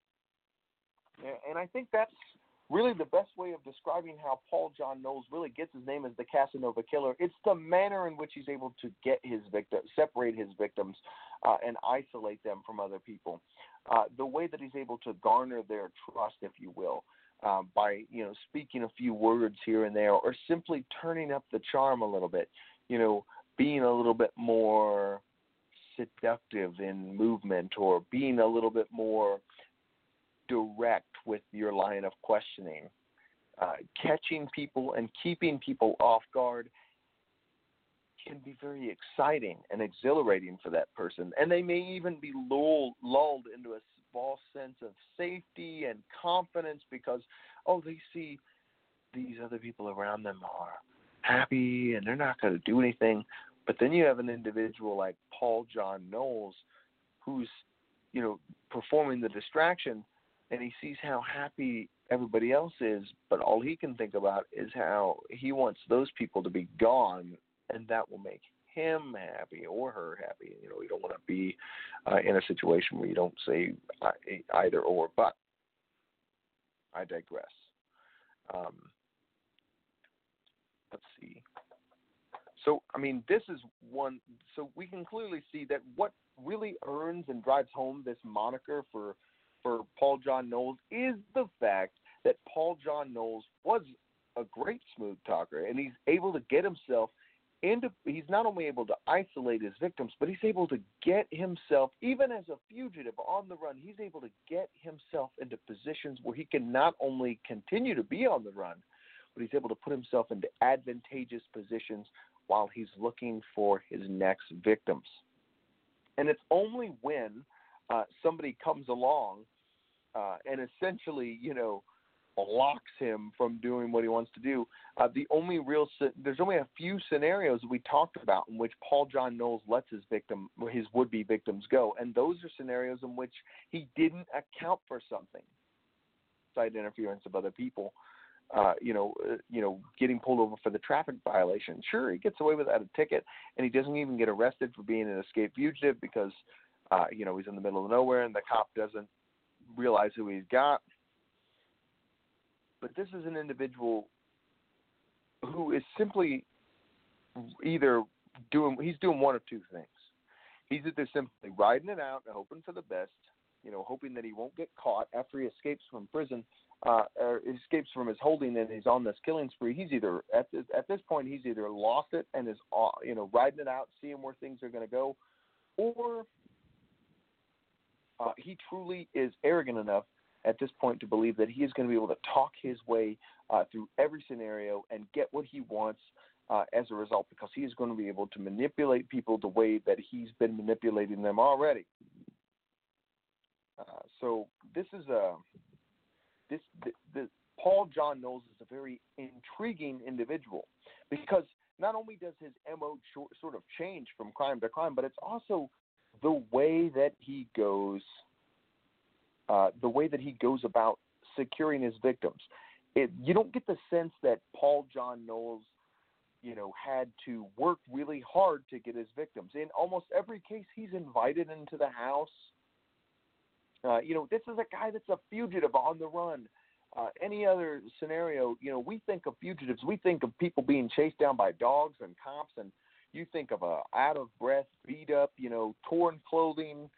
And I think that's really the best way of describing how Paul John Knowles really gets his name as the Casanova Killer. It's the manner in which he's able to get his victims, separate his victims, and isolate them from other people. The way that he's able to garner their trust, if you will, by speaking a few words here and there, or simply turning up the charm a little bit, being a little bit more seductive in movement, or being a little bit more direct with your line of questioning, catching people and keeping people off guard can be very exciting and exhilarating for that person. And they may even be lulled into a false sense of safety and confidence because, they see these other people around them are happy and they're not going to do anything. But then you have an individual like Paul John Knowles who's, performing the distraction, and he sees how happy everybody else is, but all he can think about is how he wants those people to be gone, and that will make him happy or her happy. You don't want to be in a situation where you don't say either or, but I digress. Let's see. So, this is one. So we can clearly see that what really earns and drives home this moniker for Paul John Knowles is the fact that Paul John Knowles was a great smooth talker, and he's able to get himself he's not only able to isolate his victims, but he's able to get himself, even as a fugitive on the run, he's able to get himself into positions where he can not only continue to be on the run, but he's able to put himself into advantageous positions while he's looking for his next victims. And it's only when somebody comes along and essentially, blocks him from doing what he wants to do. There's only a few scenarios we talked about in which Paul John Knowles lets his would-be victims go, and those are scenarios in which he didn't account for something, side interference of other people. Getting pulled over for the traffic violation. Sure, he gets away without a ticket, and he doesn't even get arrested for being an escaped fugitive because, he's in the middle of nowhere and the cop doesn't realize who he's got. But this is an individual who is simply he's doing one of two things. He's either simply riding it out and hoping for the best, hoping that he won't get caught after he escapes from prison, or escapes from his holding and he's on this killing spree. He's either at this point he's either lost it and is riding it out, seeing where things are going to go, or he truly is arrogant enough at this point to believe that he is going to be able to talk his way through every scenario and get what he wants as a result, because he is going to be able to manipulate people the way that he's been manipulating them already. So this is Paul John Knowles is a very intriguing individual, because not only does his MO sort of change from crime to crime, but it's also the way that he goes about securing his victims. You don't get the sense that Paul John Knowles, had to work really hard to get his victims. In almost every case, he's invited into the house. This is a guy that's a fugitive on the run. Any other scenario, we think of fugitives, we think of people being chased down by dogs and cops, and you think of a out of breath, beat up, torn clothing,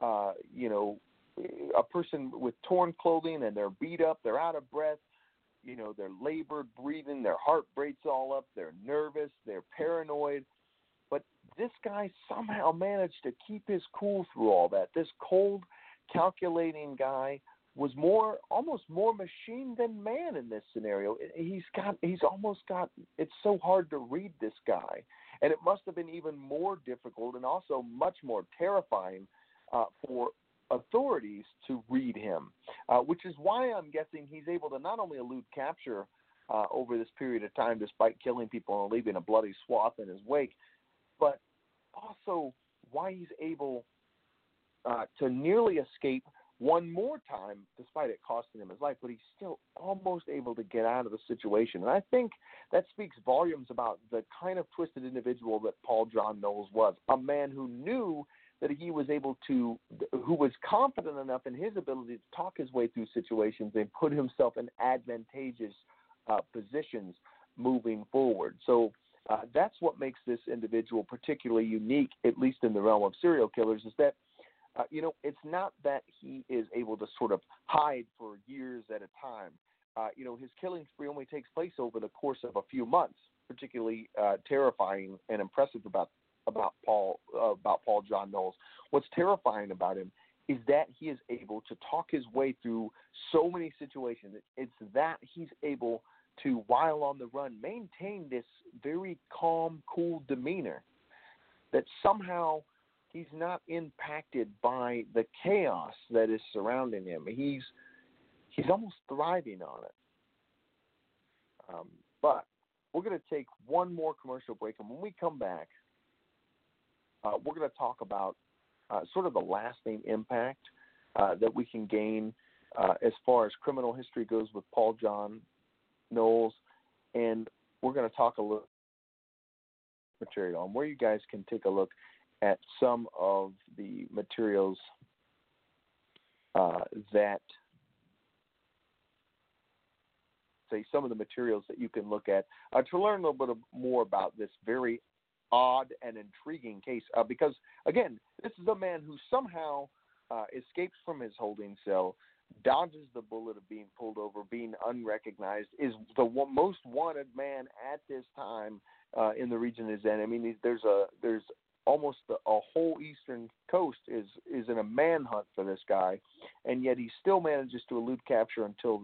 a person with torn clothing and they're beat up, they're out of breath, they're labored breathing, their heart rate's all up, they're nervous, they're paranoid. But this guy somehow managed to keep his cool through all that. This cold, calculating guy, was almost more machine than man in this scenario. He's almost got. It's so hard to read this guy, and it must have been even more difficult and also much more terrifying for authorities to read him, which is why I'm guessing he's able to not only elude capture over this period of time, despite killing people and leaving a bloody swath in his wake, but also why he's able to nearly escape one more time, despite it costing him his life, but he's still almost able to get out of the situation. And I think that speaks volumes about the kind of twisted individual that Paul John Knowles was, a man who knew that he was who was confident enough in his ability to talk his way through situations and put himself in advantageous positions moving forward. So that's what makes this individual particularly unique, at least in the realm of serial killers, is that it's not that he is able to sort of hide for years at a time. His killing spree only takes place over the course of a few months. Particularly terrifying and impressive about Paul John Knowles. What's terrifying about him is that he is able to talk his way through so many situations. It's that he's able to, while on the run, maintain this very calm, cool demeanor, that somehow he's not impacted by the chaos that is surrounding him. He's almost thriving on it. But we're going to take one more commercial break, and when we come back, we're going to talk about sort of the lasting impact that we can gain as far as criminal history goes with Paul John Knowles, and we're going to talk a little material on where you guys can take a look at some of the materials some of the materials that you can look at to learn a little bit more about this very odd and intriguing case. Because, again, this is a man who somehow escapes from his holding cell, dodges the bullet of being pulled over, being unrecognized, is the most wanted man at this time in the region he's in. I mean, there's almost a whole eastern coast is in a manhunt for this guy, and yet he still manages to elude capture until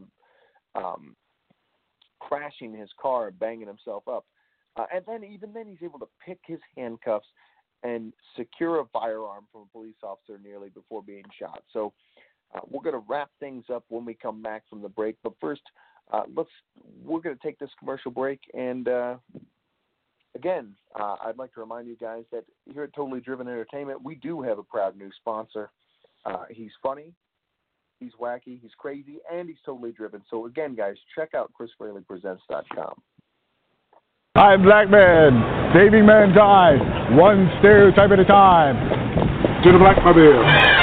crashing his car and banging himself up. And then even then he's able to pick his handcuffs and secure a firearm from a police officer nearly before being shot. So we're going to wrap things up when we come back from the break. But first, we're going to take this commercial break. And again, I'd like to remind you guys that here at Totally Driven Entertainment, we do have a proud new sponsor. He's funny, he's wacky, he's crazy, and he's totally driven. So again, guys, check out ChrisFraleyPresents.com. I'm Black Man, saving mankind, one stereotype at a time. To the Blackmobile.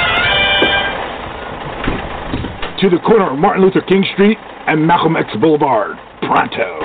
To the corner of Martin Luther King Street and Malcolm X Boulevard. Pronto.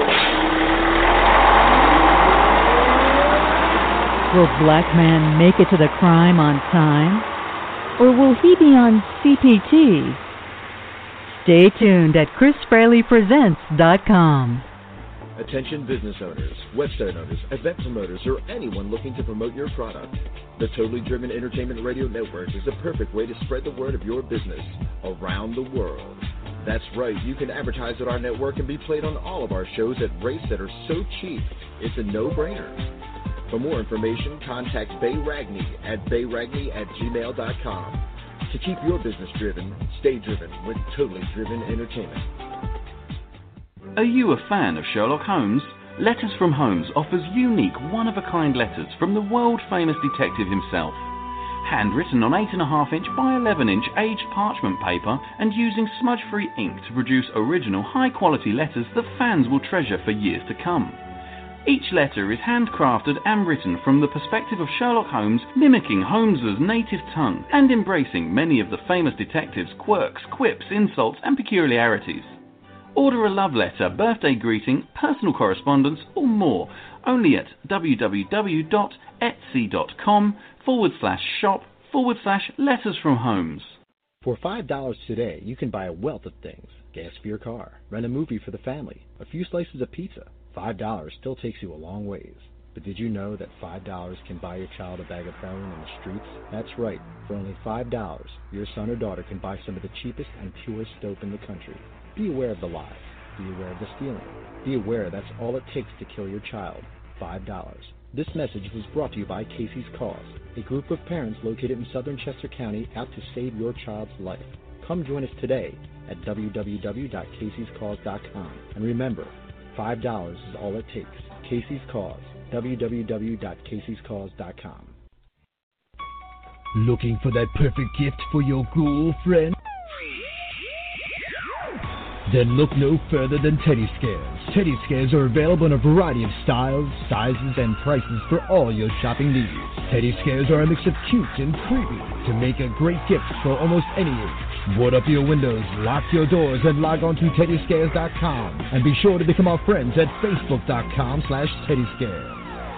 Will Black Man make it to the crime on time? Or will he be on CPT? Stay tuned at ChrisFraleyPresents.com. Attention business owners, website owners, event promoters, or anyone looking to promote your product. The Totally Driven Entertainment Radio Network is the perfect way to spread the word of your business around the world. That's right, you can advertise at our network and be played on all of our shows at rates that are so cheap, it's a no-brainer. For more information, contact Bay Ragney at bayragny@gmail.com. To keep your business driven, stay driven with Totally Driven Entertainment. Are you a fan of Sherlock Holmes? Letters from Holmes offers unique, one-of-a-kind letters from the world-famous detective himself. Handwritten on 8.5-inch by 11-inch aged parchment paper and using smudge-free ink to produce original, high-quality letters that fans will treasure for years to come. Each letter is handcrafted and written from the perspective of Sherlock Holmes, mimicking Holmes's native tongue and embracing many of the famous detective's quirks, quips, insults, and peculiarities. Order a love letter, birthday greeting, personal correspondence, or more only at www.etsy.com/shop/letters from Holmes. For $5 today, you can buy a wealth of things. Gas for your car, rent a movie for the family, a few slices of pizza. $5 still takes you a long ways. But did you know that $5 can buy your child a bag of heroin in the streets? That's right. For only $5, your son or daughter can buy some of the cheapest and purest dope in the country. Be aware of the lies. Be aware of the stealing. Be aware that's all it takes to kill your child. $5. This message was brought to you by Casey's Cause, a group of parents located in southern Chester County out to save your child's life. Come join us today at www.caseyscause.com. And remember, $5 is all it takes. Casey's Cause, www.caseyscause.com. Looking for that perfect gift for your ghoul friend? Then look no further than Teddy Scares. Teddy Scares are available in a variety of styles, sizes, and prices for all your shopping needs. Teddy Scares are a mix of cute and creepy to make a great gift for almost any age. Board up your windows, lock your doors, and log on to TeddyScares.com. And be sure to become our friends at Facebook.com/TeddyScares.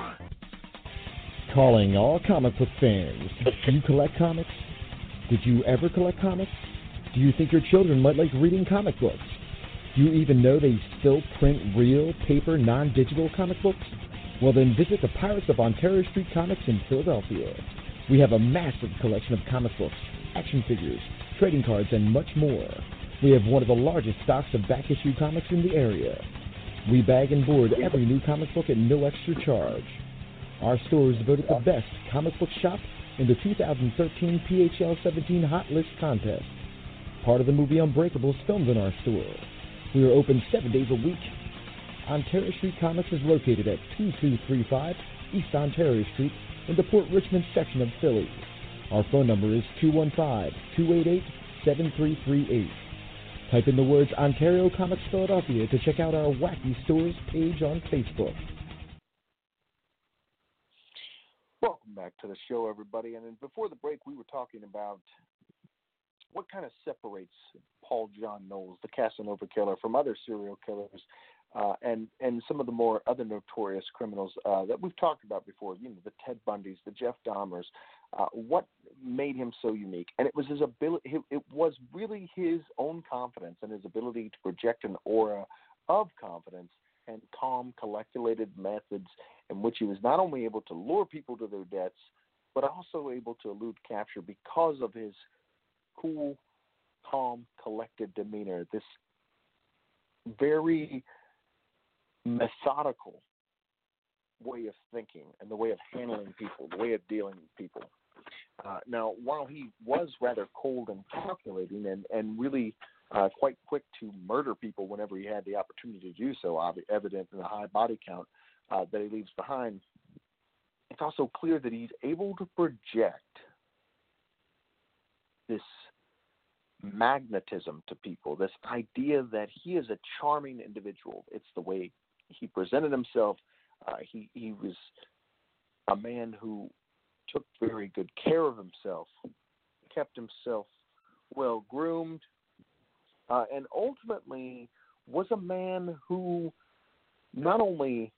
Calling all comic book fans. Do you collect comics? Did you ever collect comics? Do you think your children might like reading comic books? Do you even know they still print real, paper, non-digital comic books? Well, then visit the Pirates of Ontario Street Comics in Philadelphia. We have a massive collection of comic books, action figures, trading cards, and much more. We have one of the largest stocks of back-issue comics in the area. We bag and board every new comic book at no extra charge. Our store is voted the best comic book shop in the 2013 PHL 17 Hot List contest. Part of the movie Unbreakable is filmed in our store. We are open 7 days a week. Ontario Street Comics is located at 2235 East Ontario Street in the Port Richmond section of Philly. Our phone number is 215-288-7338. Type in the words Ontario Comics Philadelphia to check out our Wacky Stores page on Facebook. Welcome back to the show, everybody. And before the break, we were talking about what kind of separates Paul John Knowles, the Casanova killer, from other serial killers and some of the more other notorious criminals that we've talked about before, you know, the Ted Bundys, the Jeff Dahmers. What made him so unique? And it was his ability, it was really his own confidence and his ability to project an aura of confidence and calm, collected methods in which he was not only able to lure people to their deaths, but also able to elude capture because of his cool, calm, collected demeanor, this very methodical way of thinking and the way of handling people, the way of dealing with people. Now, while he was rather cold and calculating and really quite quick to murder people whenever he had the opportunity to do so, evident in the high body count that he leaves behind, it's also clear that he's able to project this magnetism to people, this idea that he is a charming individual. It's the way he presented himself. He was a man who took very good care of himself, kept himself well groomed, and ultimately was a man who not only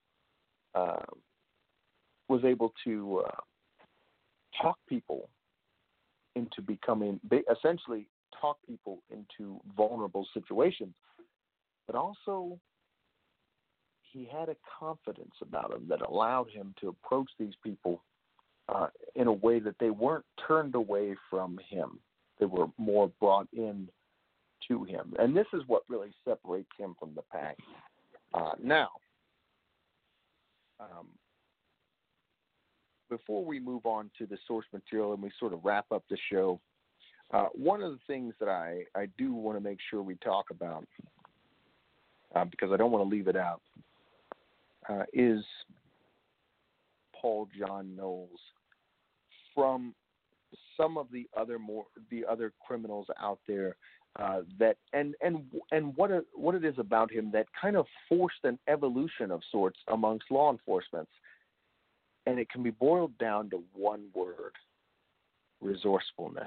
was able to talk people into becoming, essentially talk people into vulnerable situations, but also he had a confidence about him that allowed him to approach these people in a way that they weren't turned away from him. They were more brought in to him. And this is what really separates him from the pack. Now, before we move on to the source material and we sort of wrap up the show, one of the things that I do want to make sure we talk about, because I don't want to leave it out, is Paul John Knowles from some of the other criminals out there that and what it is about him that kind of forced an evolution of sorts amongst law enforcement, and it can be boiled down to one word: resourcefulness.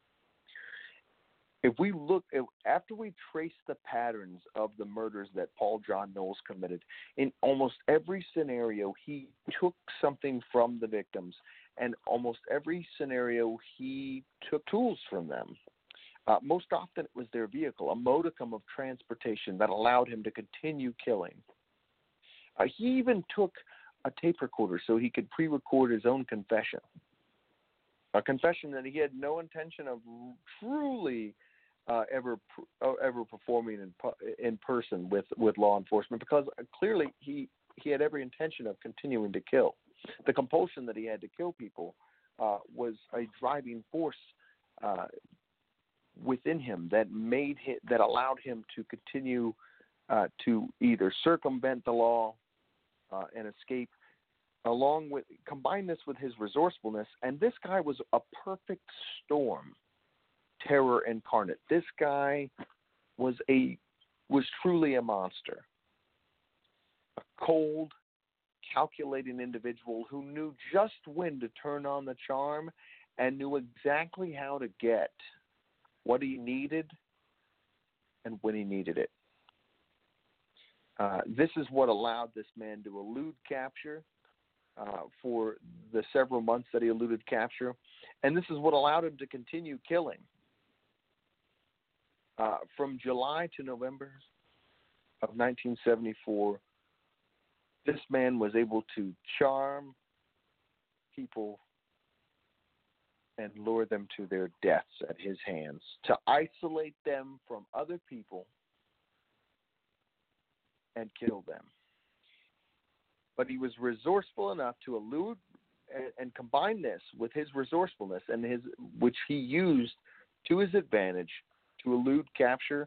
If we look, after we trace the patterns of the murders that Paul John Knowles committed, in almost every scenario, he took something from the victims, and almost every scenario, he took tools from them. Most often, it was their vehicle, a modicum of transportation that allowed him to continue killing. He even took a tape recorder so he could pre-record his own confession. A confession that he had no intention of truly ever performing in person with law enforcement, because clearly he had every intention of continuing to kill. The compulsion that he had to kill people was a driving force within him that allowed him to continue to either circumvent the law and escape. Combine this with his resourcefulness, and this guy was a perfect storm, terror incarnate. This guy was truly a monster, a cold, calculating individual who knew just when to turn on the charm and knew exactly how to get what he needed and when he needed it. This is what allowed this man to elude capture for the several months that he eluded capture, and this is what allowed him to continue killing. From July to November of 1974, this man was able to charm people and lure them to their deaths at his hands, to isolate them from other people and kill them. But he was resourceful enough to elude and combine this with his resourcefulness and which he used to his advantage to elude capture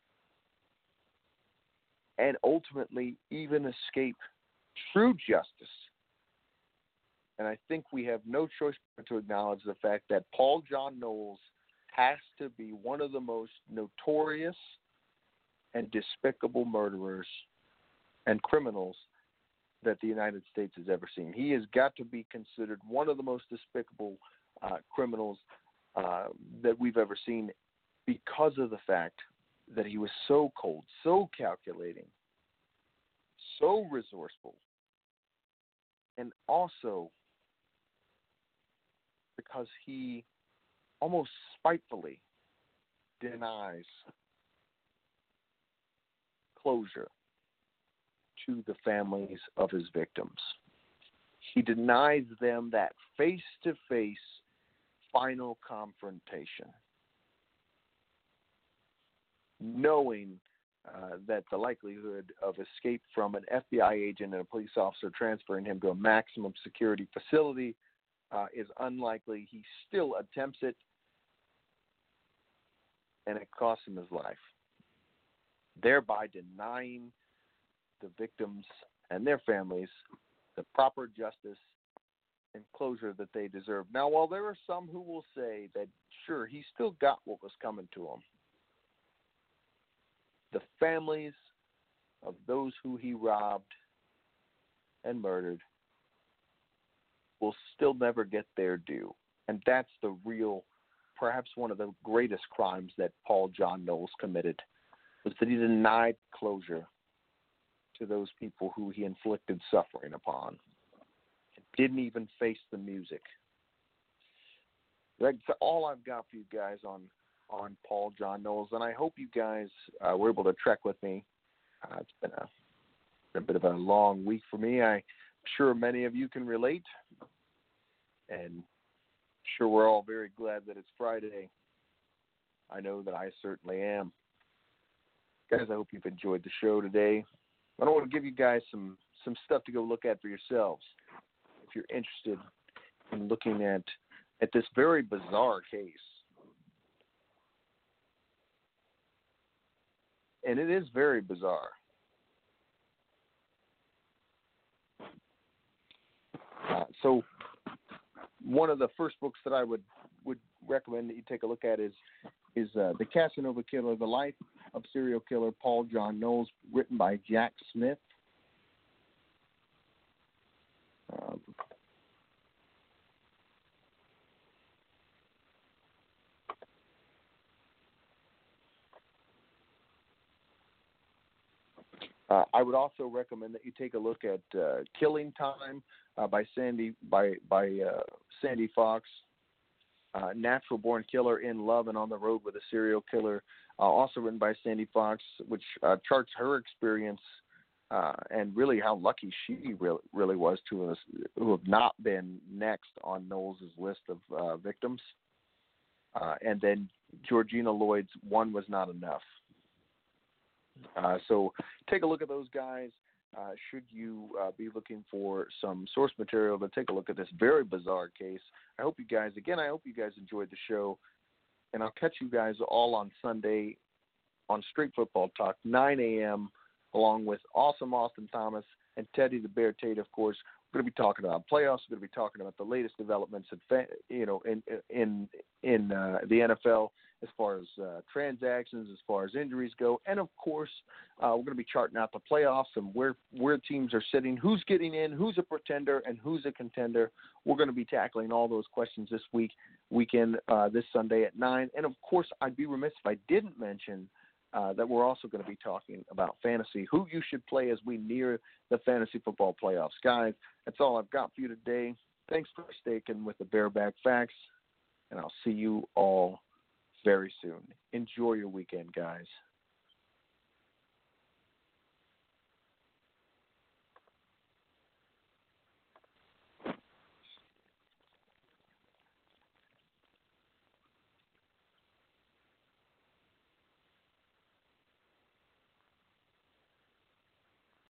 and ultimately even escape true justice. And I think we have no choice but to acknowledge the fact that Paul John Knowles has to be one of the most notorious and despicable murderers and criminals that the United States has ever seen. He has got to be considered one of the most despicable criminals that we've ever seen, because of the fact that he was so cold, so calculating, so resourceful, and also because he almost spitefully denies closure to the families of his victims. He denies them that face-to-face final confrontation, knowing that the likelihood of escape from an FBI agent and a police officer transferring him to a maximum security facility is unlikely. He still attempts it, and it costs him his life, thereby denying the victims and their families the proper justice and closure that they deserve. Now, while there are some who will say that, sure, he still got what was coming to him, the families of those who he robbed and murdered will still never get their due. And that's the real, perhaps one of the greatest crimes that Paul John Knowles committed, was that he denied closure to those people who he inflicted suffering upon. Didn't even face the music. That's all I've got for you guys on Paul John Knowles, and I hope you guys were able to trek with me. It's been a bit of a long week for me. I'm sure many of you can relate, and sure we're all very glad that it's Friday. I know that I certainly am. Guys, I hope you've enjoyed the show today. I want to give you guys some stuff to go look at for yourselves if you're interested in looking at this very bizarre case. And it is very bizarre. So one of the first books that I would recommend that you take a look at is The Casanova Killer, The Life of Serial Killer Paul John Knowles, written by Jack Smith. I would also recommend that you take a look at Killing Time by Sandy Fox. Natural Born Killer, In Love and on the Road with a Serial Killer, also written by Sandy Fox, which charts her experience and really how lucky she really was to us who have not been next on Knowles' list of victims. And then Georgina Lloyd's one was not enough. So take a look at those guys. Should you be looking for some source material to take a look at this very bizarre case, I hope you guys enjoyed the show. And I'll catch you guys all on Sunday on Straight Football Talk, 9 a.m., along with awesome Austin Thomas and Teddy the Bear Tate, of course. We're going to be talking about playoffs. We're going to be talking about the latest developments in the NFL as far as transactions, as far as injuries go. And, of course, we're going to be charting out the playoffs and where teams are sitting, who's getting in, who's a pretender, and who's a contender. We're going to be tackling all those questions this weekend, this Sunday at 9. And, of course, I'd be remiss if I didn't mention that we're also going to be talking about fantasy, who you should play as we near the fantasy football playoffs. Guys, that's all I've got for you today. Thanks for sticking with the Bareback Facts, and I'll see you all very soon. Enjoy your weekend, guys.